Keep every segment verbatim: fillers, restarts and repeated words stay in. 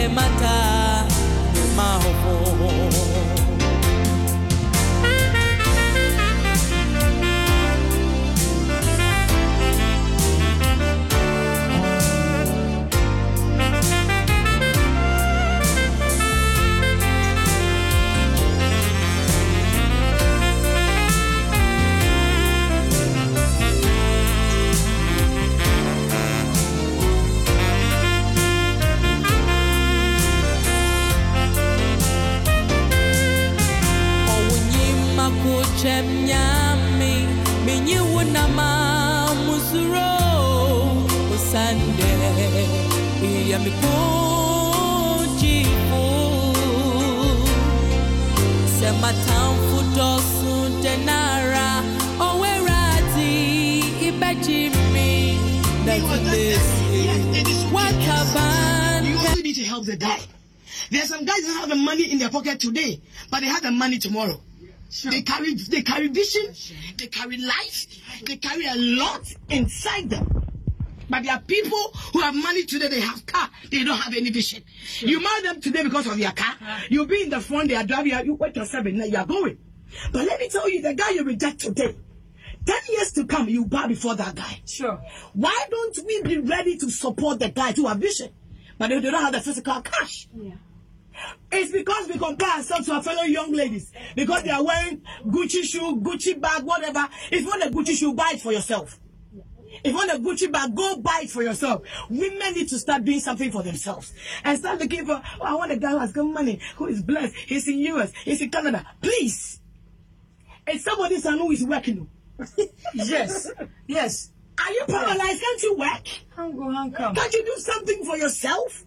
mata mahofo. Chemnyami minyu na musuro usande ya mikoji sema tamfu dosu denara owerati ibejimi what about you also need to help the guy. There are some guys that have the money in their pocket today, but they have the money tomorrow. Sure. They carry they carry vision, they carry life, they carry a lot inside them. But there are people who have money today, they have car, they don't have any vision. Sure. You marry them today because of your car. Uh, You'll be in the front, they are driving, you wait yourself and you are going. But let me tell you, the guy you reject today, ten years to come, you bow before that guy. Sure. Why don't we be ready to support the guy to have vision? But they don't have the physical cash. Yeah. It's because we compare ourselves to our fellow young ladies. Because they are wearing Gucci shoe, Gucci bag, whatever. If you want a Gucci shoe, buy it for yourself. If you want a Gucci bag, go buy it for yourself. Women need to start doing something for themselves. And start looking for, oh, I want a guy who has got money, who is blessed. He's in U S, he's in Canada. Please. It's somebody's son who is working. Yes. Yes. Are you paralyzed? Can't you work? Can't you do something for yourself?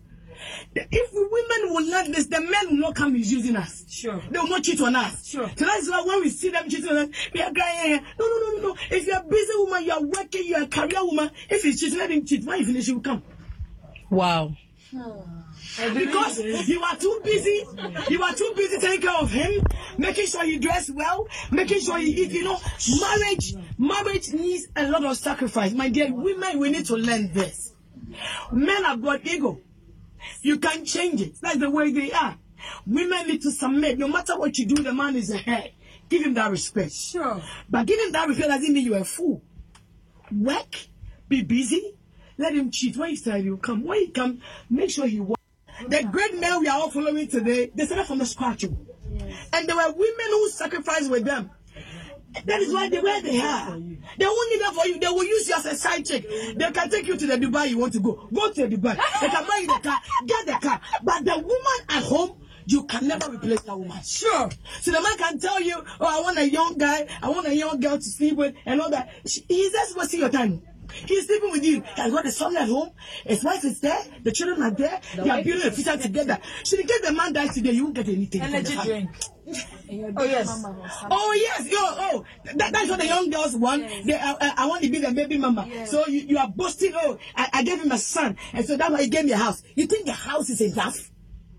If women will not this, the men will not come misusing us. Sure. They will not cheat on us. Sure. So that's why when we see them cheating on us, we are crying. No, no, no, no, no. If you're a busy woman, you are working, you are a career woman. If he's cheating, let him cheat. When he finish, he will come. Wow. Oh. Because you are too busy, you are too busy taking care of him, making sure he dress well, making sure he eat. You know, marriage, marriage needs a lot of sacrifice. My dear women, we need to learn this. Men have got ego. You can't change it. That's the way they are. Women need to submit. No matter what you do, the man is ahead. Give him that respect. Sure. But give him that respect doesn't mean you're a fool. Work, be busy, let him cheat. When he's tired, he'll come. When he comes, make sure he works. The great men we are all following today, they started from the scratch. Yes. And there were women who sacrificed with them. That is why they where they are. They won't need that for you. They will use you as a side chick. They can take you to the Dubai you want to go. Go to the Dubai. They can buy you the car, get the car. But the woman at home, you can never replace that woman. Sure. So the man can tell you, oh, I want a young guy, I want a young girl to sleep with, and all that. He's just wasting your time. He's sleeping with you. He has got a son at home. His wife is there. The children are there. The they are building a future together. So in case the man dies today, you won't get anything. Energy drink. Oh yes. Oh yes. Yo, oh, that, that's what the young girls want. Yes. They, uh, uh, I want to be the baby mama. Yes. So you, you are boasting. Oh, I, I gave him a son, and so that's why he gave me a house. You think the house is enough?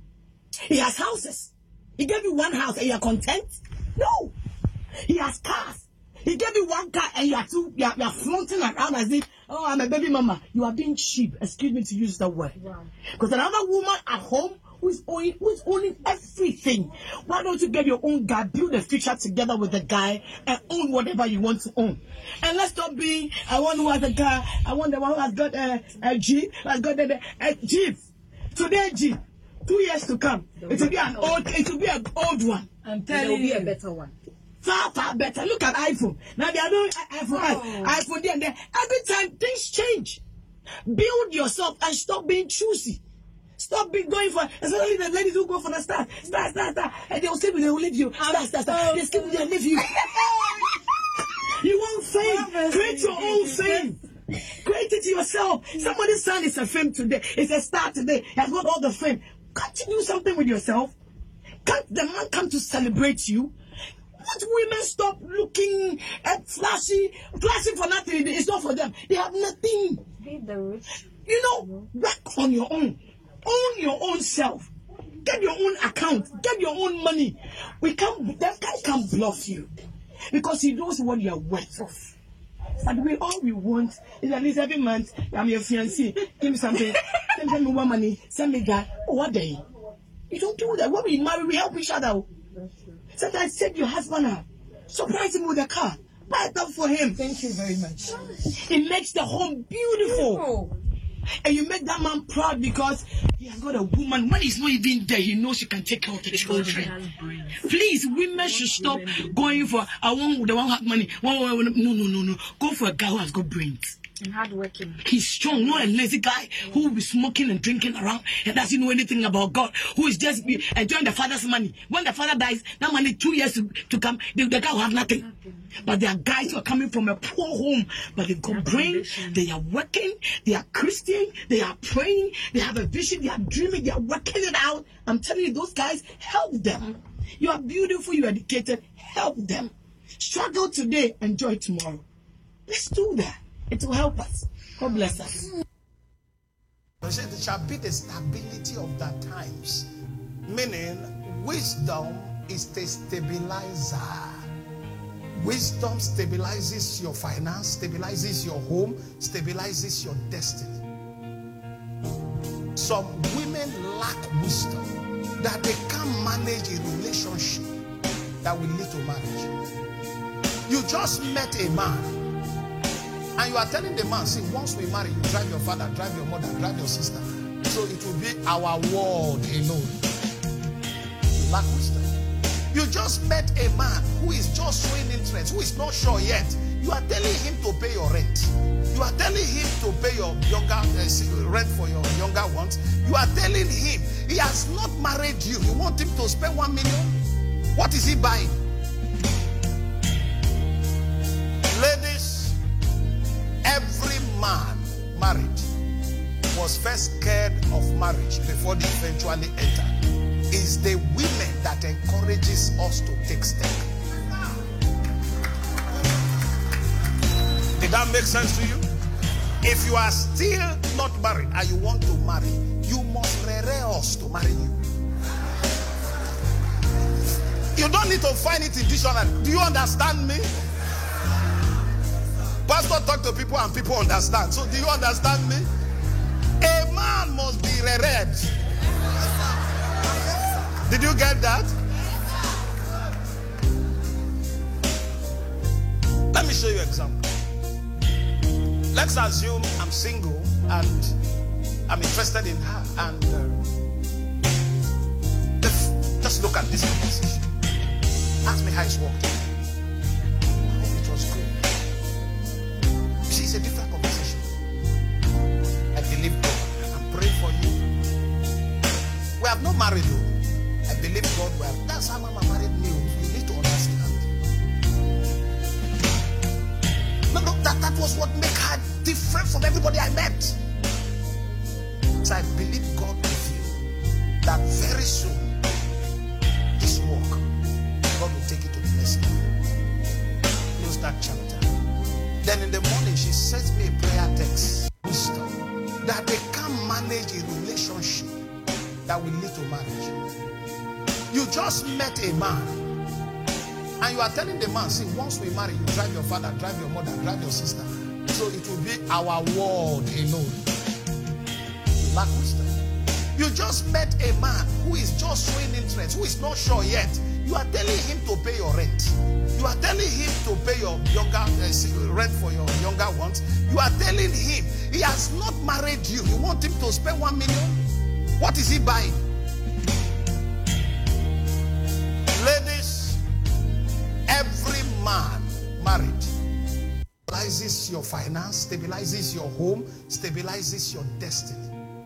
He has houses. He gave you one house, and you are content? No. He has cars. He gave you one car and you are too, you are, you are flaunting around as if, oh, I'm a baby mama. You are being cheap. Excuse me to use that word. Because wow. Another woman at home who is owning, who is owning everything. Why don't you get your own guy, build a future together with the guy, and own whatever you want to own? And let's stop being, I want who has a car, I want the one who has got a, a Jeep, has got a, a Jeep. Today, Jeep. Two years to come, it will be an old, it will be an old one. I'm telling you, a better one. Far, far better. Look at iPhone. Now they are doing iPhone, oh. iPhone there and there. Every time things change. Build yourself and stop being choosy. Stop being going for, especially the ladies who go for the star, star, star, star, and they will sleep with you, they will leave you. Star, star, star. They sleep with you, they leave you. You want fame. Create your own fame. Create it yourself. Somebody's son is a fame today. It's a star today. He has got all the fame. Can't you do something with yourself? Can't the man come to celebrate you? Let women stop looking at flashy, flashy for nothing. It's not for them. They have nothing. Be the rich. You know, work on your own. Own your own self. Get your own account. Get your own money. We can't. That guy can't bluff you because he knows what you are worth of. But we all we want is at least every month, I'm your fiancé, give me something, send me one money, send me that. Oh, what day? You don't do that. When we marry, we help each other. Sometimes take your husband out, surprise him with a car, buy a car for him. Thank you very much. It makes the home beautiful. Oh. And you make that man proud because he has got a woman. When he's not even there, he knows he can take care of the children. Please, women should stop going for I want the one who has money. No, no, no, no. Go for a guy who has got brains. And hardworking. He's strong, not a lazy guy who will be smoking and drinking around and doesn't know anything about God, who is just be enjoying the father's money. When the father dies, that money two years to, to come, the, the guy will have nothing. nothing. But there are guys who are coming from a poor home, but they've got brain, they are working, they are Christian, they are praying, they have a vision, they are dreaming, they are working it out. I'm telling you, those guys, help them. You are beautiful, you are educated, help them. Struggle today, enjoy tomorrow. Let's do that. It will help us. God bless us. It shall be the stability of the times. Meaning, wisdom is the stabilizer. Wisdom stabilizes your finance, stabilizes your home, stabilizes your destiny. Some women lack wisdom that they can't manage a relationship that will lead to marriage. You just met a man. And you are telling the man, see, once we marry, you drive your father, drive your mother, drive your sister. So it will be our word alone. You lack wisdom. You just met a man who is just showing interest, who is not sure yet. You are telling him to pay your rent. You are telling him to pay your younger uh, rent for your younger ones. You are telling him he has not married you. You want him to spend one million? What is he buying? Ladies, every man married was first scared of marriage before they eventually enter. It's the women that encourages us to take steps. Did that make sense to you? If you are still not married and you want to marry, you must rere us to marry you. You don't need to find it in dictionary. Do you understand me? Pastor talk to people and people understand. So do you understand me? A man must be reread. Did you get that? Let me show you an example. Let's assume I'm single and I'm interested in her, and uh, just look at this conversation. Ask me how it's worked. It was good. You see, it's a different conversation. I believe God. I'm praying for you. We have not married you. I believe God well. That's how Mama married me. You need to understand. No, no, that, that was what made her different from everybody I met. So I believe God with you that very soon this walk, God will take it to the next level. Close that chapter. Then in the morning she sends me a prayer text. Wisdom that they can't manage a relationship that will lead to marriage. You just met a man and you are telling the man, see, once we marry, you drive your father, drive your mother, drive your sister. So it will be our word alone. You lack wisdom. You just met a man who is just showing interest, who is not sure yet. You are telling him to pay your rent. You are telling him to pay your younger uh, rent for your younger ones. You are telling him he has not married you. You want him to spend one million? What is he buying? Ladies, every man married stabilizes your finance, stabilizes your home, stabilizes your destiny.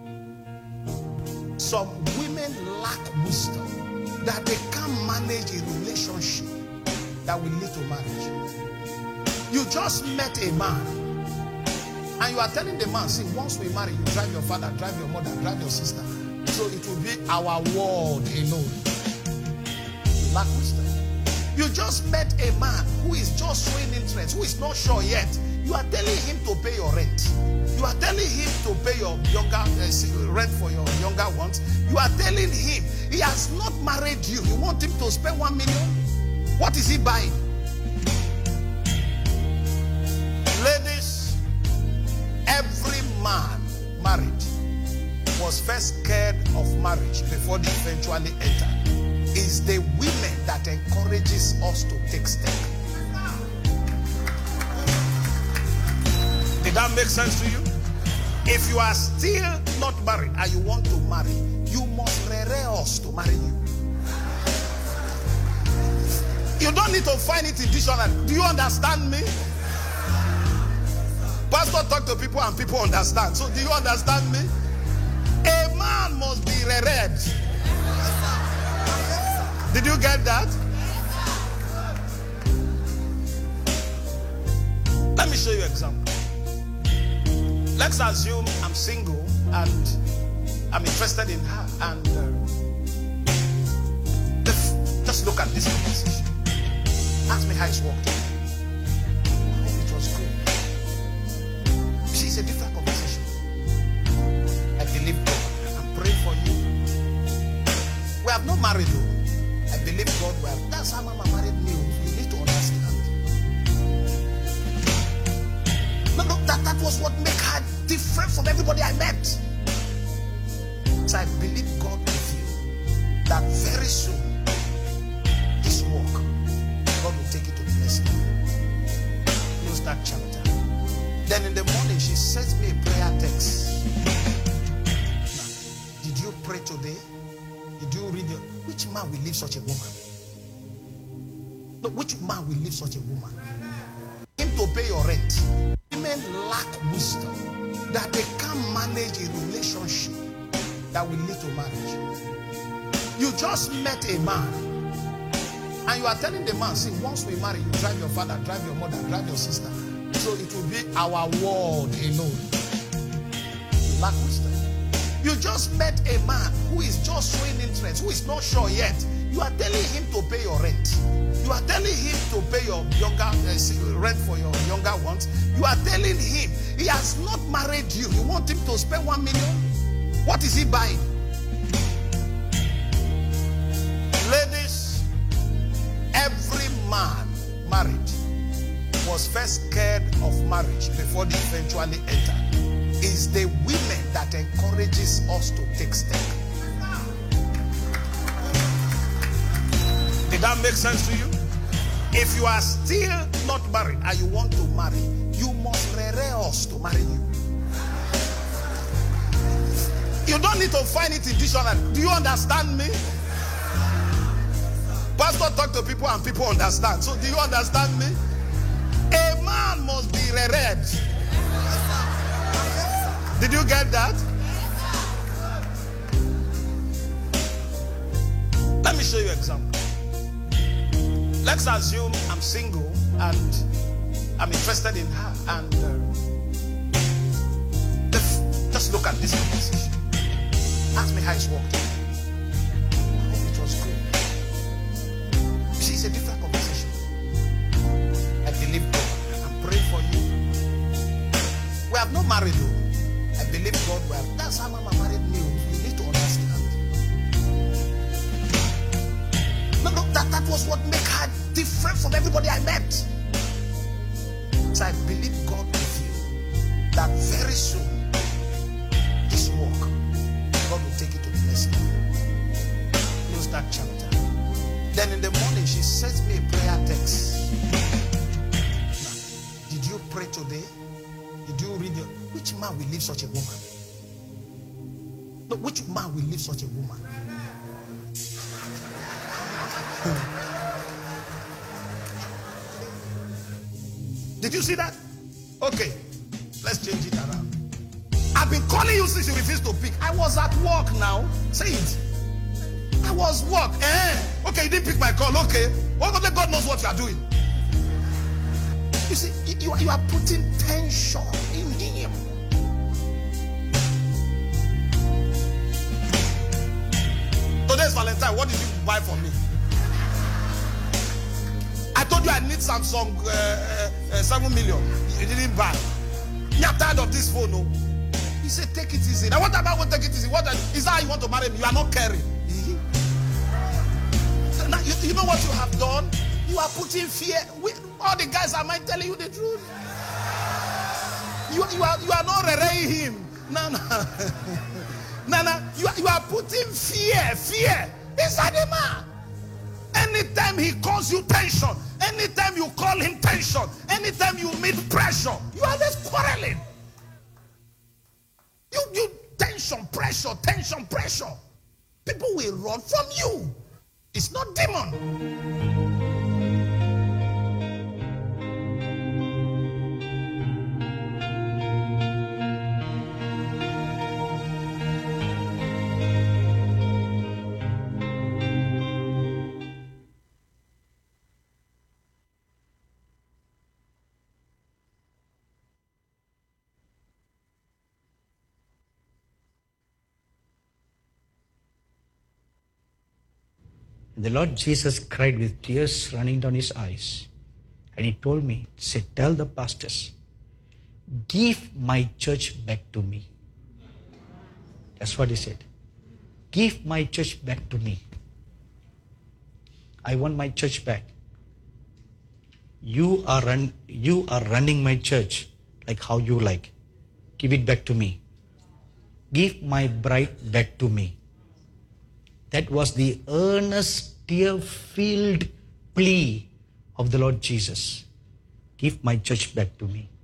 Some women lack wisdom that they can't manage a relationship that will lead to marriage. You just met a man and you are telling the man, see, once we marry, you drive your father, drive your mother, drive your sister. So it will be our word alone. You lack wisdom. You just met a man who is just showing interest, who is not sure yet. You are telling him to pay your rent. You are telling him to pay your younger uh, rent for your younger ones. You are telling him he has not married you. You want him to spend one million? What is he buying? was first scared of marriage before they eventually entered is the women that encourages us to take steps. Did that make sense to you? If you are still not married and you want to marry, you must rere us to marry you. You don't need to find it in dictionary. Do you understand me? Pastor talk to people and people understand. So do you understand me? A man must be reread. Did you get that? Let me show you an example. Let's assume I'm single and I'm interested in her, and uh, just look at this conversation. Ask me how it's worked. I hope it was good. You see, it's a different conversation. I believe God. I'm praying for you. We have not married though. I believe God well. That's how Mama married me. You need to understand. No, no, that, that was what made her different from everybody I met. So I believe God with you that very soon this walk, God will take it to the next level. Close that chapter. Then in the morning she sends me a prayer text. Did you pray today? Did you read it? Which man will leave such a woman? No, which man will leave such a woman? Him to pay your rent. Women lack wisdom that they can't manage a relationship that will lead to marriage. You just met a man and you are telling the man, see, once we marry, you drive your father, drive your mother, drive your sister. So it will be our world alone. You lack wisdom. You just met a man who is just showing interest, who is not sure yet. You are telling him to pay your rent. You are telling him to pay your younger uh, rent for your younger ones. You are telling him he has not married you. You want him to spend one million? What is he buying? Ladies, every man married was first scared of marriage before they eventually entered. Is the women that encourages us to take steps. Did that make sense to you? If you are still not married and you want to marry, you must rere us to marry you. You don't need to find it in dictionary. Do you understand me? Pastor talk to people and people understand. So do you understand me? A man must be reread. Did you get that? Let me show you an example. Let's assume I'm single and I'm interested in her, and uh, just look at this conversation. Ask me how it's worked. I hope it was good. You see, it's a different conversation. I believe God. I'm praying for you. We have not married though. I believe God well. That's how Mama married me. You need to understand. No, no, that, that was what made her different from everybody I met. So I believe God with you that very soon this walk, God will take it to the next level. Close that chapter. Then in the morning she sends me a prayer text. Did you pray today? Did you read it? Which man will leave such a woman? No, which man will leave such a woman? Did you see that? Okay, let's change it around. I've been calling you since you refused to pick. I was at work now. Say it. I was work. Eh? Okay, you didn't pick my call. Okay. Well, God knows what you are doing. You see, you are, you are putting tension in him. Today's Valentine. What did you buy for me? I told you I need Samsung uh, uh, seven million. You didn't buy. You're tired of this phone, no? He said, take it easy. Now, what about what take it easy? What is that how you want to marry me? You are not caring. Now, you, you know what you have done? You are putting fear. We, all the guys, am I telling you the truth? You, you are you are not rearing him. No, no. Nana, you are, you are putting fear, fear inside the man. Anytime he calls you tension, anytime you call him tension, anytime you meet pressure, you are just quarreling. You, you tension, pressure, tension, pressure. People will run from you. It's not demon. The Lord Jesus cried with tears running down his eyes. And he told me, say, tell the pastors, give my church back to me. That's what he said. Give my church back to me. I want my church back. You are run, you are running my church like how you like. Give it back to me. Give my bride back to me. That was the earnest, tear-filled plea of the Lord Jesus. Give my church back to me.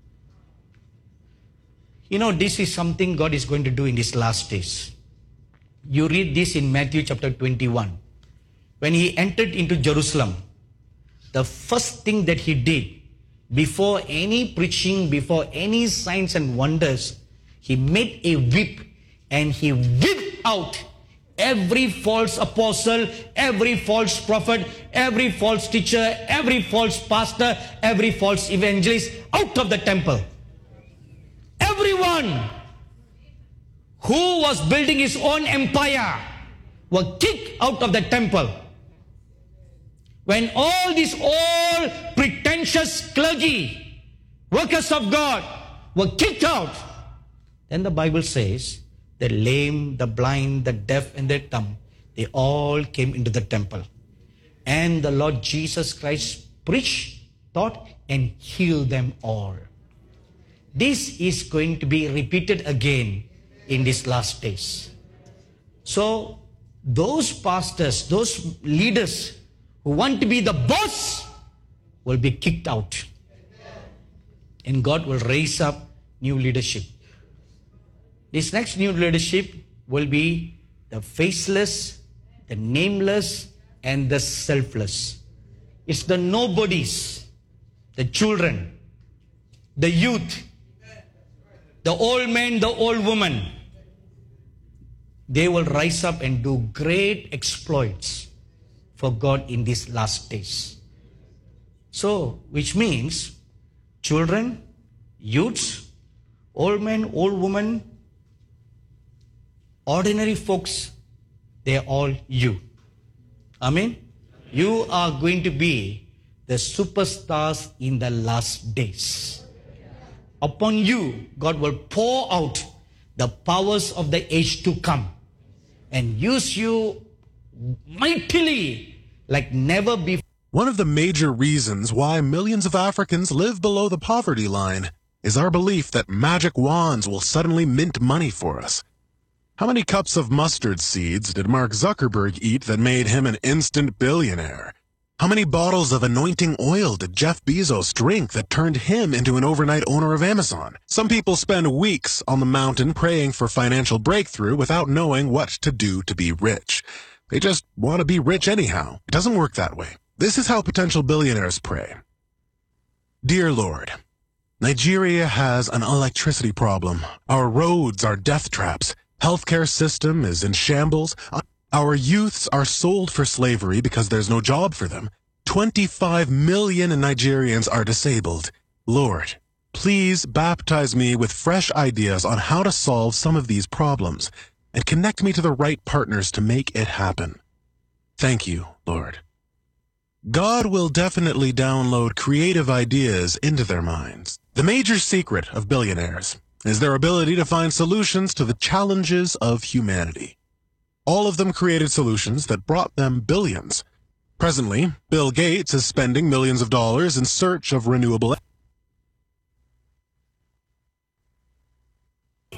You know, this is something God is going to do in these last days. You read this in Matthew chapter twenty-one. When he entered into Jerusalem, the first thing that he did, before any preaching, before any signs and wonders, he made a whip and he whipped out every false apostle, every false prophet, every false teacher, every false pastor, every false evangelist out of the temple. Everyone who was building his own empire were kicked out of the temple. When all these old pretentious clergy, workers of God, were kicked out, then the Bible says, the lame, the blind, the deaf, and the dumb, they all came into the temple. And the Lord Jesus Christ preached, taught, and healed them all. This is going to be repeated again in these last days. So, those pastors, those leaders who want to be the boss will be kicked out. And God will raise up new leadership. This next new leadership will be the faceless, the nameless, and the selfless. It's the nobodies, the children, the youth, the old men, the old woman. They will rise up and do great exploits for God in these last days. So, which means children, youths, old men, old women, ordinary folks, they're all you. Amen? You are going to be the superstars in the last days. Upon you, God will pour out the powers of the age to come and use you mightily like never before. One of the major reasons why millions of Africans live below the poverty line is our belief that magic wands will suddenly mint money for us. How many cups of mustard seeds did Mark Zuckerberg eat that made him an instant billionaire? How many bottles of anointing oil did Jeff Bezos drink that turned him into an overnight owner of Amazon? Some people spend weeks on the mountain praying for financial breakthrough without knowing what to do to be rich. They just want to be rich anyhow. It doesn't work that way. This is how potential billionaires pray. Dear Lord, Nigeria has an electricity problem. Our roads are death traps. Healthcare system is in shambles. Our youths are sold for slavery because there's no job for them. twenty-five million Nigerians are disabled. Lord, please baptize me with fresh ideas on how to solve some of these problems and connect me to the right partners to make it happen. Thank you, Lord. God will definitely download creative ideas into their minds. The major secret of billionaires is their ability to find solutions to the challenges of humanity. All of them created solutions that brought them billions. Presently, Bill Gates is spending millions of dollars in search of renewable energy.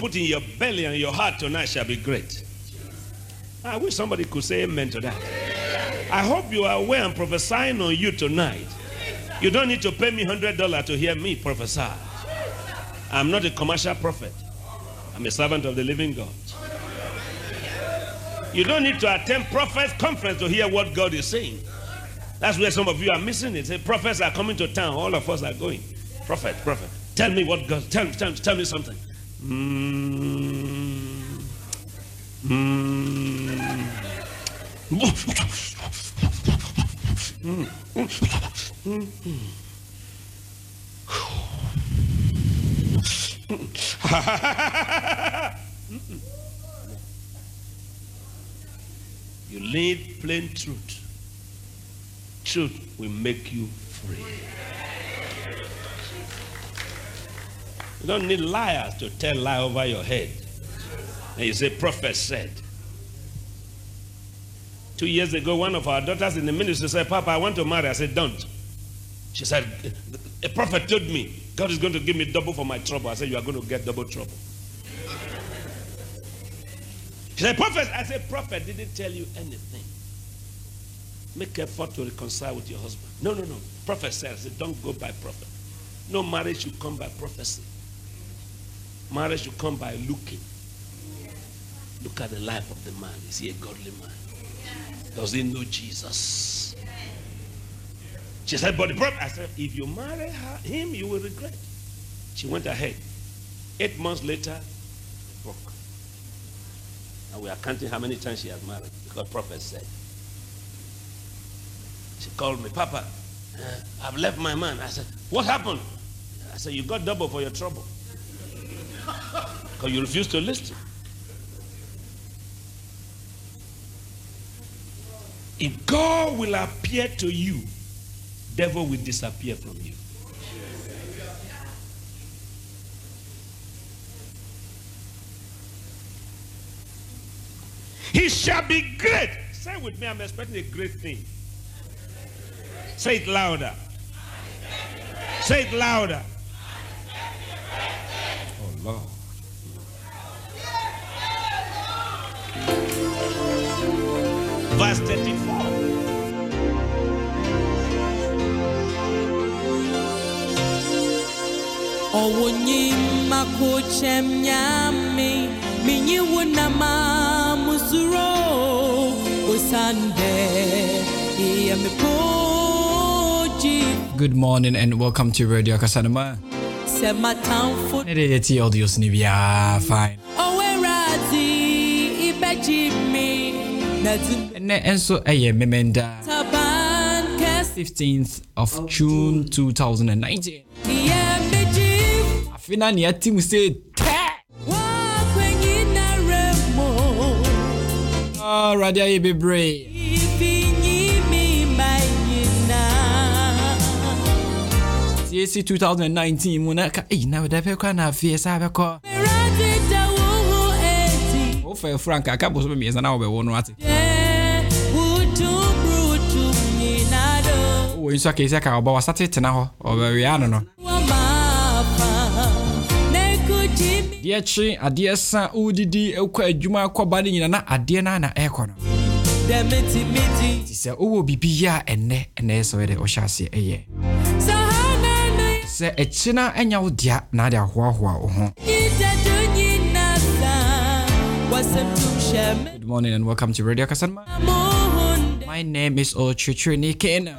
put in your belly and your heart tonight shall be great. I wish somebody could say amen to that. I hope you are aware I'm prophesying on you tonight. You don't need to pay me one hundred dollars to hear me prophesy. I'm not a commercial prophet. I'm a servant of the living God. You don't need to attend prophet's conference to hear what God is saying. That's where some of you are missing it. Say, prophets are coming to town. All of us are going. Prophet, prophet. Tell me what God, tell, tell, tell me something. Mm. Mm. Mm. Mm. You need plain truth. Truth will make you free. You don't need liars to tell lie over your head. And you say, prophet said. Two years ago, one of our daughters in the ministry said, Papa, I want to marry. I said, don't. She said, a prophet told me, God is going to give me double for my trouble. I said, you are going to get double trouble. She said, prophet. I said, prophet didn't tell you anything. Make effort to reconcile with your husband. No, no, no. Prophet said, I said, don't go by prophet. No marriage should come by prophecy. Marriage should come by looking. Look at the life of the man. Is he a godly man? Does he know Jesus? She said, but the prophet, I said, if you marry her, him, you will regret. She went ahead. Eight months later, broke. And we are counting how many times she has married, because prophet said. She called me, Papa, uh, I've left my man. I said, what happened? I said, you got double for your trouble. Because you refuse to listen. If God will appear to you, devil will disappear from you. He shall be great. Say with me, I'm expecting a great thing. Say it louder. Say it louder. Oh Lord. Verse thirty-four. Owunyi makochem nyame minyi wonama musuro osande iyamepoji. Good morning and welcome to Radio Akasanoma. Se matamfo It is the audio snibia fine. Owerazi ibeji mi nazim And so a memenda taban kes fifteenth of June two thousand nineteen. iyameji Afina ni ati mu say te. wa kwenyi na remo Ah, radio ye be brave. ifinyi mi mayina C C two thousand nineteen mu na ka eh na we da pe kwa na afie sa be ko. radi dawo eti O fa frank aka bo so me yesa na wo be wo no ate. wutu brutu nyinado O inso ka isi ka oba wasate tena ho. O be wi ano no. wa mafa nekujimi Die chi ade sa udidi ekwa adwuma akọba ni nyina na ade na na ekọ no. demeti miti Ti se owo bibi ya enne enne so we de o hyase eye. sahana no Se echina enya wo dia na de ahoahoa wo ho. ita dunyinasa wasemtumshem Good morning and welcome to Radio Kasanma. mohunde My name is Ochichuni Kena.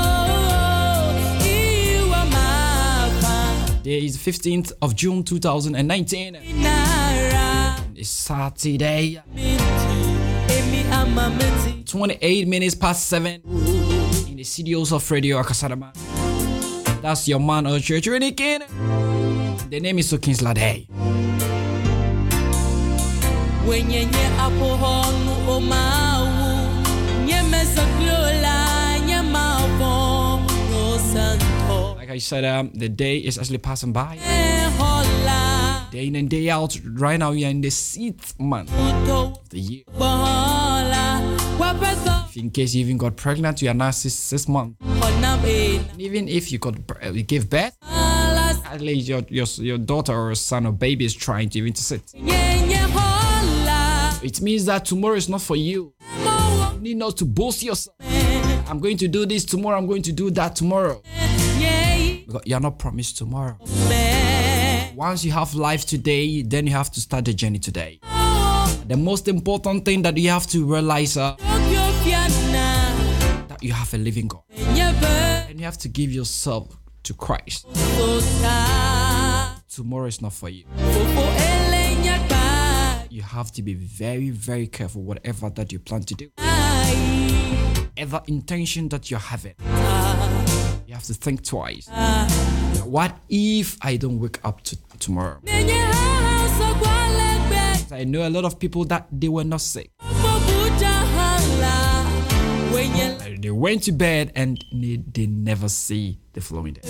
iwa mafa Today is fifteenth of June two thousand nineteen. nara It's Saturday, miti emi amameti twenty-eight minutes past seven in the studios of Radio Akasadama. That's your man Ochichuni Kena. The name is Sokinslade. wenyenye apohonu omawu nyemesaklola nyemavo no santo Like I said, um, the day is actually passing by. ehola Day in and day out. Right now, we are in the sixth month uto of the year. bohola wapeso If in case you even got pregnant, you are now six, six months. honam e And even if you got uh, you gave birth, alas At least your, your, your daughter or son or baby is trying to even to sit. It means that tomorrow is not for you. You need not to boast yourself. I'm going to do this tomorrow. I'm going to do that tomorrow. Because you're not promised tomorrow. Once you have life today, then you have to start the journey today. The most important thing that you have to realize uh, that you have a living God. And you have to give yourself to Christ. Tomorrow is not for you. You have to be very, very careful whatever that you plan to do. Whatever intention that you're having, you have to think twice. What if I don't wake up to tomorrow? I know a lot of people that they were not sick. They went to bed and they, they never see the following day.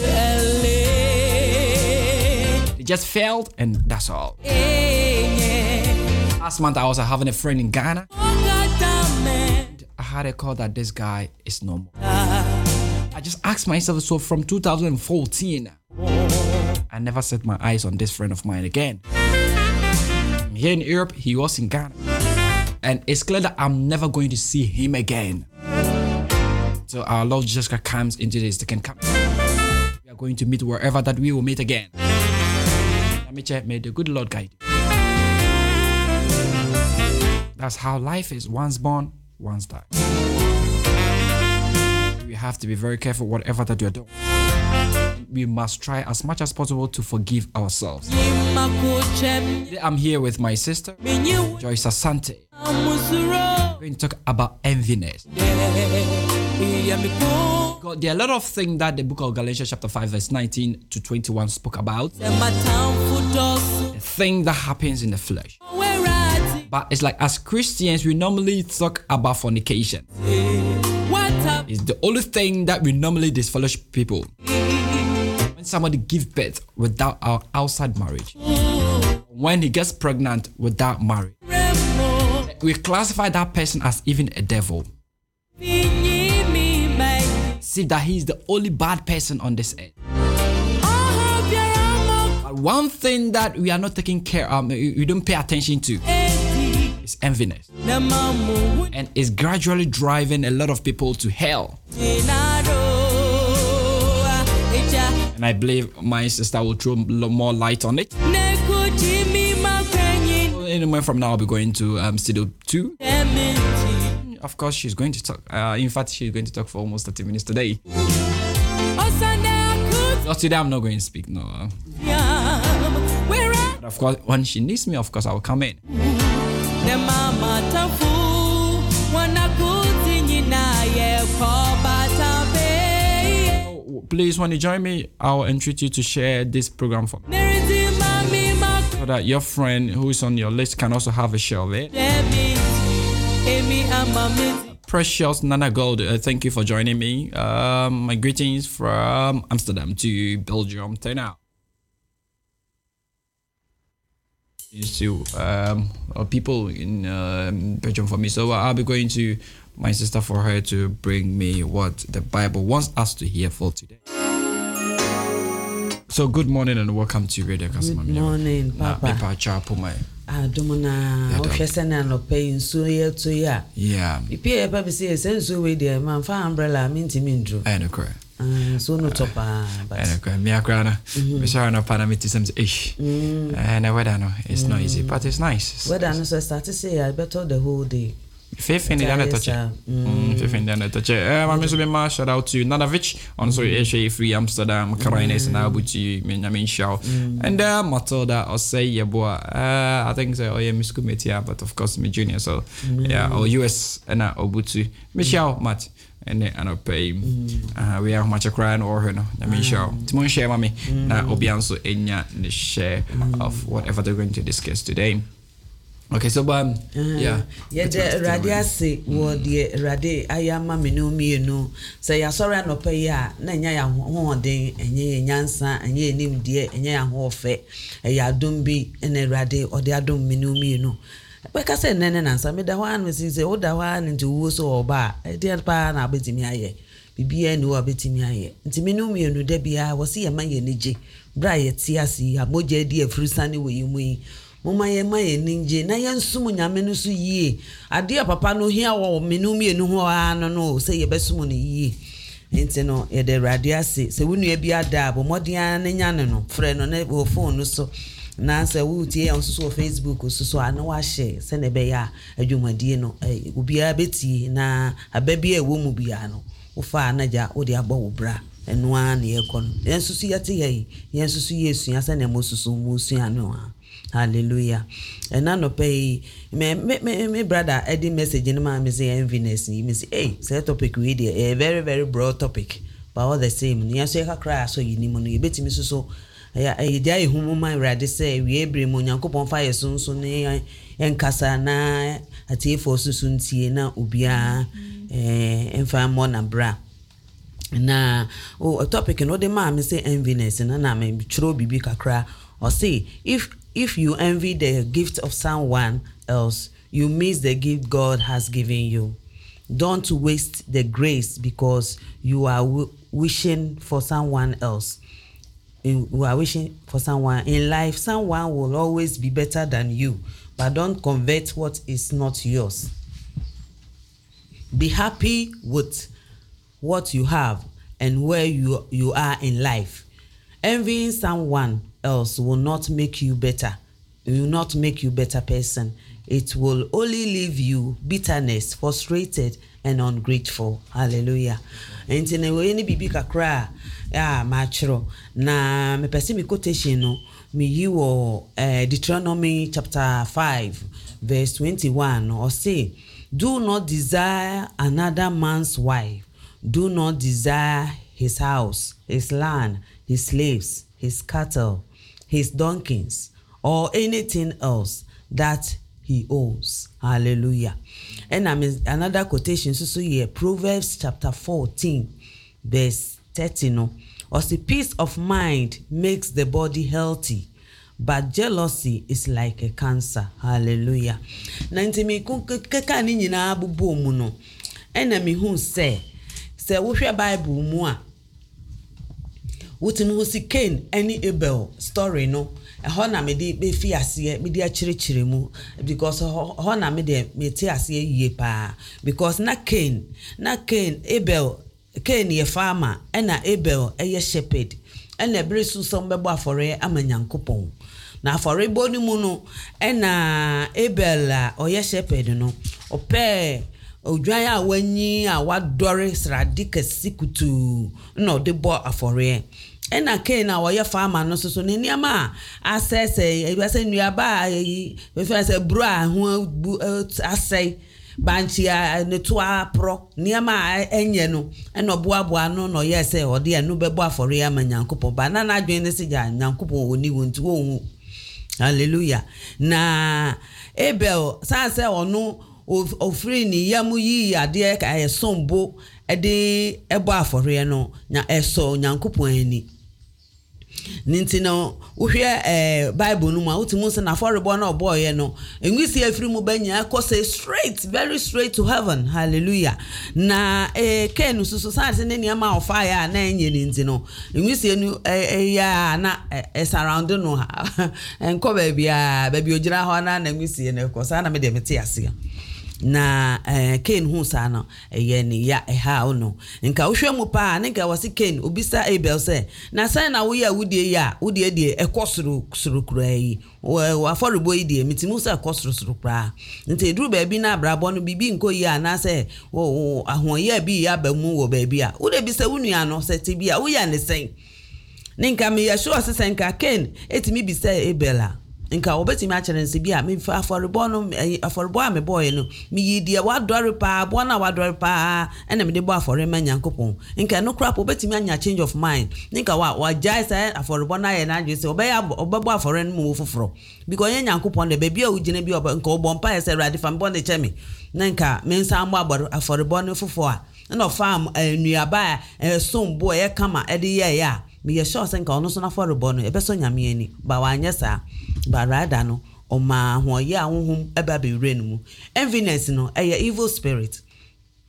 They just failed and that's all. Last month I was having a friend in Ghana. And I had a call that this guy is normal. I just asked myself, so from two thousand fourteen, I never set my eyes on this friend of mine again. Here in Europe, he was in Ghana. And it's clear that I'm never going to see him again. So our Lord Jesus Christ comes into this second coming. We are going to meet wherever that we will meet again. May the good Lord guide you. That's how life is. Once born, once died. We have to be very careful whatever that you're doing. We must try as much as possible to forgive ourselves. Today I'm here with my sister, Joyce Asante. We're going to talk about enviness. God, there are a lot of things that the book of Galatians chapter five verse nineteen to twenty-one spoke about. The thing that happens in the flesh. But it's like as Christians, we normally talk about fornication. It's the only thing that we normally disfellowship people. When somebody gives birth without our outside marriage. When he gets pregnant without marriage. We classify that person as even a devil. See that he is the only bad person on this earth. But one thing that we are not taking care of, we don't pay attention to, is enviness. And it's gradually driving a lot of people to hell. And I believe my sister will throw more light on it. In a moment from now, I'll be going to um, Studio two. Of course, she's going to talk. Uh, in fact, she's going to talk for almost thirty minutes today. Not today, I'm not going to speak, no. But of course, when she needs me, of course, I will come in. Oh, please, when you join me, I will entreat you to share this program for me. So that your friend who is on your list can also have a share of it. Precious Nana Gold, uh, thank you for joining me. Um, my greetings from Amsterdam to Belgium. Turn out. To um, people in uh, Belgium for me. So I'll be going to my sister for her to bring me what the Bible wants us to hear for today. So good morning and welcome to Radio Kasama. Good morning, Papa. Ah, domona, officer na no pay nso ye to ya. Yeah. Ipi papa say senso we there man fa umbrella minti mindru. I know correct. Ah, so no topa. I know correct. Me akra na. Me sure no pana me tisem ish. And I weather no, it's not easy, but it's nice. Weather no so start to say I better the whole day. Fifth in the other touch. Fifth in the other touch. Um, I'm going to shout out to Nadavich on sorry, Asia Free Amsterdam, Karines, and Abuchi, Benjamin Shaw, and uh, Matilda or say, yeah, boy. Uh, I think so. Oh, yeah, Miss Kumetia, but of course, me junior. So, yeah, or U S and Obutu, Michelle, Matt. And then I pay. Uh, we are much a crying or her. I mean, show. Timon share, mommy. Now, Obianso, Enya, the share of whatever they're going to discuss today. Okay, so um, yeah. Yeah, the radiasi wo the radi ayama menu mienu. Say ya sorry no pay ya na nya ya hoden enye nyansa enye enim de enye ya ho fe. E ya dum bi ene radi o de adum menu mienu. We ka say nene nansa me da hwan me say o da hwan nti wo so oba. E de pa na betimi aye. Bibia ni wo betimi aye. Nti menu mienu de bia wo se ya ma ye neje. bra yeti asi amoje di efrusane we yimu yi moma ye ma ye ninje na ye nsum nyame no so yie ade papa no hia wo menum ye no ho ano no se ye besum no yie enti no ye de radio ase se wunu e bia da bo modian ne nya no frɛ no na wo phone no so na se wo tie on so Facebook so so ana wa share se ne be ya adwumadie no obi a beti na ababi e wo mu bia no wo fa na ja wo de abɔ wo bra enu an ye kon yensu su yate ye yensu su yesu ya se ne mo susu mu su anu hallelujah and no pay me me me brother edit message in my me say enviness me say hey say topic we dey a very very broad topic but all the same ni aso ka cry so yini mo no ye betimi so so ya e dia e humu man rade say we ebre mo nyankopon fa yeso so ne enkasa na atie fo susu ntie na obia eh emfa mo na bra na o topic no de ma me say enviness na na me chiro bibi kakra or say if if you envy the gift of someone else, you miss the gift God has given you. Don't waste the grace because you are w- wishing for someone else. In, you are wishing for someone. In life, someone will always be better than you, but don't convert what is not yours. Be happy with what you have and where you, you are in life. Envying someone else will not make you better. It will not make you better person. It will only leave you bitterness, frustrated, and ungrateful. Hallelujah. And in a way, any bibi kakra, ah, machro. Na me pesi mi quotation no, mi you uh, Deuteronomy chapter five, verse twenty-one, or say, do not desire another man's wife. Do not desire his house, his land, his slaves, his cattle, his donkeys, or anything else that he owns. Hallelujah. And I mean another quotation, so so here, Proverbs chapter fourteen, verse thirty, no, or the peace of mind makes the body healthy, but jealousy is like a cancer. Hallelujah. Nanti mi keka ni nyina abubu mu no, ena mi hu say, say wo hwe Bible mu a wotimi ho si Cain any Abel story no ho na me de be fi ase me de akirikire mu because ho na me de me ti ase yie pa because na Cain na Cain Abel Cain ye farmer na Abel eye shepherd na bresu som bebo afore amanyankopon na afore boni mu no na Abel a oye shepherd no ope odwan a wanyi a wadore sradika sikutu no de bo afore ena Cain a woye farmer no so so ne niama asese e be se nuaba yi we fe se bro a ho asai banchi a ne to apro niama enye no ena oboaboa no no ye se ode anu bebo afore ya manyankopon ba na na adwen ne se ja nyankopon oni wonti wo. Hallelujah. Na Abel sa se ono ofri ni yamu yi ade ka esombo ede ebo afore no nya eso nyankopon ani ninti no uhwe eh Bible no ma utimu se na afọrebo na oboye no enwisi afiri mu banya akose straight very straight to heaven. Hallelujah. Na eh Cain susu sanse ne niam of fire na enye ninti no enwisi enu eh ya na eh surround no ha enko ba bia ba bi ogira ho na na enwisi ne ko sa na me de meti ase na eh Cain hu sa no eye ni ya eha ono nka wohwe mu pa nka wasi Cain obisa Abel se na sai na wo ya wudie ya wudie die ekosuru suru kura yi wo aforebo yi die mitimu se ekosuru suru kura nte duru ba bi na abrabo no bibi nko yi ana se wo ahoye bi ya ba mu wo ba bi a wo de bi se wunua no se te bi a wo ya ne sen nka me ya sure se sen ka Cain etimi bi se Abel a nka obetimi a chere nse bi a me aforebo no aforebo a me boy no me yidie wadore pa bo na wadore pa ena me de bo afore ma nyankopon nka no crap obetimi anya change of mind nka wa wa jai say aforebo na ye na adwe se obeya obebo afore no mo foforo because ye nyankopon de be bia ugine bi obo nka obon pa say radi fam bon de chemi nka me nsa ambo aboro aforebo no fofo a na farm nuaba e sombo ye kama e de ye ya me ye sure say nka ono so na aforebo no e be so nyame ani ba wa anya sa barada no oma ho ye ahonhom eba be wure no mu enviness no eye evil spirit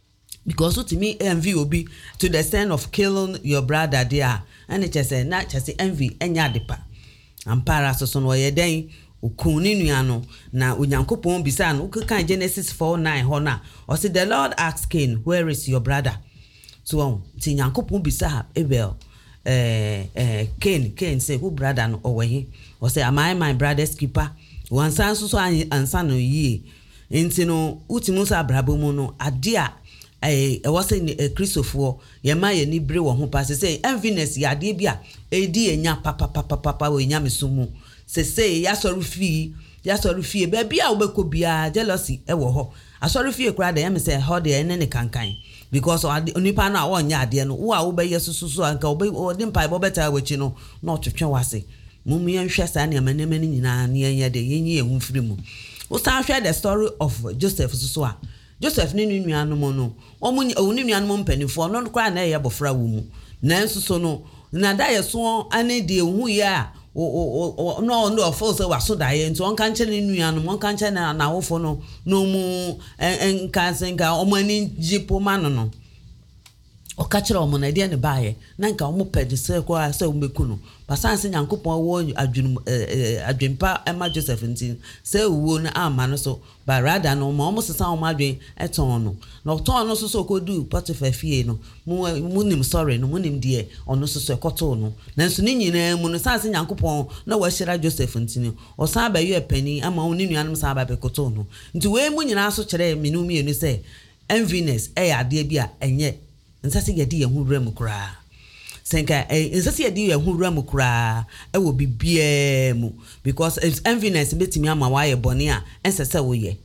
because to me envy will be to the extent of killing your brother there, and it just say not just envy enya depa ampara so so no ye den ukuni nuano na Onyankopon bisa no kan Genesis four nine ho na o say the Lord asked Cain, where is your brother? So on ti Onyankopon bisa Abel eh eh Cain Cain say who brother no owe o say am I my brother's keeper? One san so so ansa no yi enti no utimu sa brabo mu no ade a eh e was in Christopher ye ma ye ni bre wo ho pa say enviness ya ade bia e di enya papa papa papa we nya mesumu se say ya sorry fee ya sorry fee ba bia wo beko bia jealousy e wo ho asori fee kura da ya me say how dey ene kankan because onipa na wo nya ade no wo a wo be yesususu anka wo be odi mpa bo beta wachi no na otwetwe wase mumu yen hwe sa ne amanemani nyina ne yen de yen ye hu firi mu wo san hwe the story of Joseph susu a Joseph ni nuanu mo no omu oni nuanu mo mpanifo no kura na ye bofra wo mu na nsuso no na da ye so ane de hu ye a o no no of us wa so da ye nti on kan che ni nuanu mo kan che na na wofo no no mu en kan senga o mani jipo mano no o ka kire o mo na de ne baaye na nka o mo pede se ko a se o meku no pasanse Nyankopon wo adwunu adwempa ema Joseph nti se wo na ama no so ba rather no mo mo sesa o ma adwen eton no no ton no so so ko du Potiphar fie no mu mu nim sorry no mu nim de ono so so ekoto no nanso ni nyina mu no sanse Nyankopon na wa hyira Joseph nti no o san ba ye pani ama oni nuanom san ba bekoto no nti we mu nyina so kire menu mienu se enviness e ya de bia enye nsase ye di ye hu rem kura senka eh nsase ye di ye hu rem kura e wo bibia mu because if enviness betimi ama wa ye bone a ensese wo ye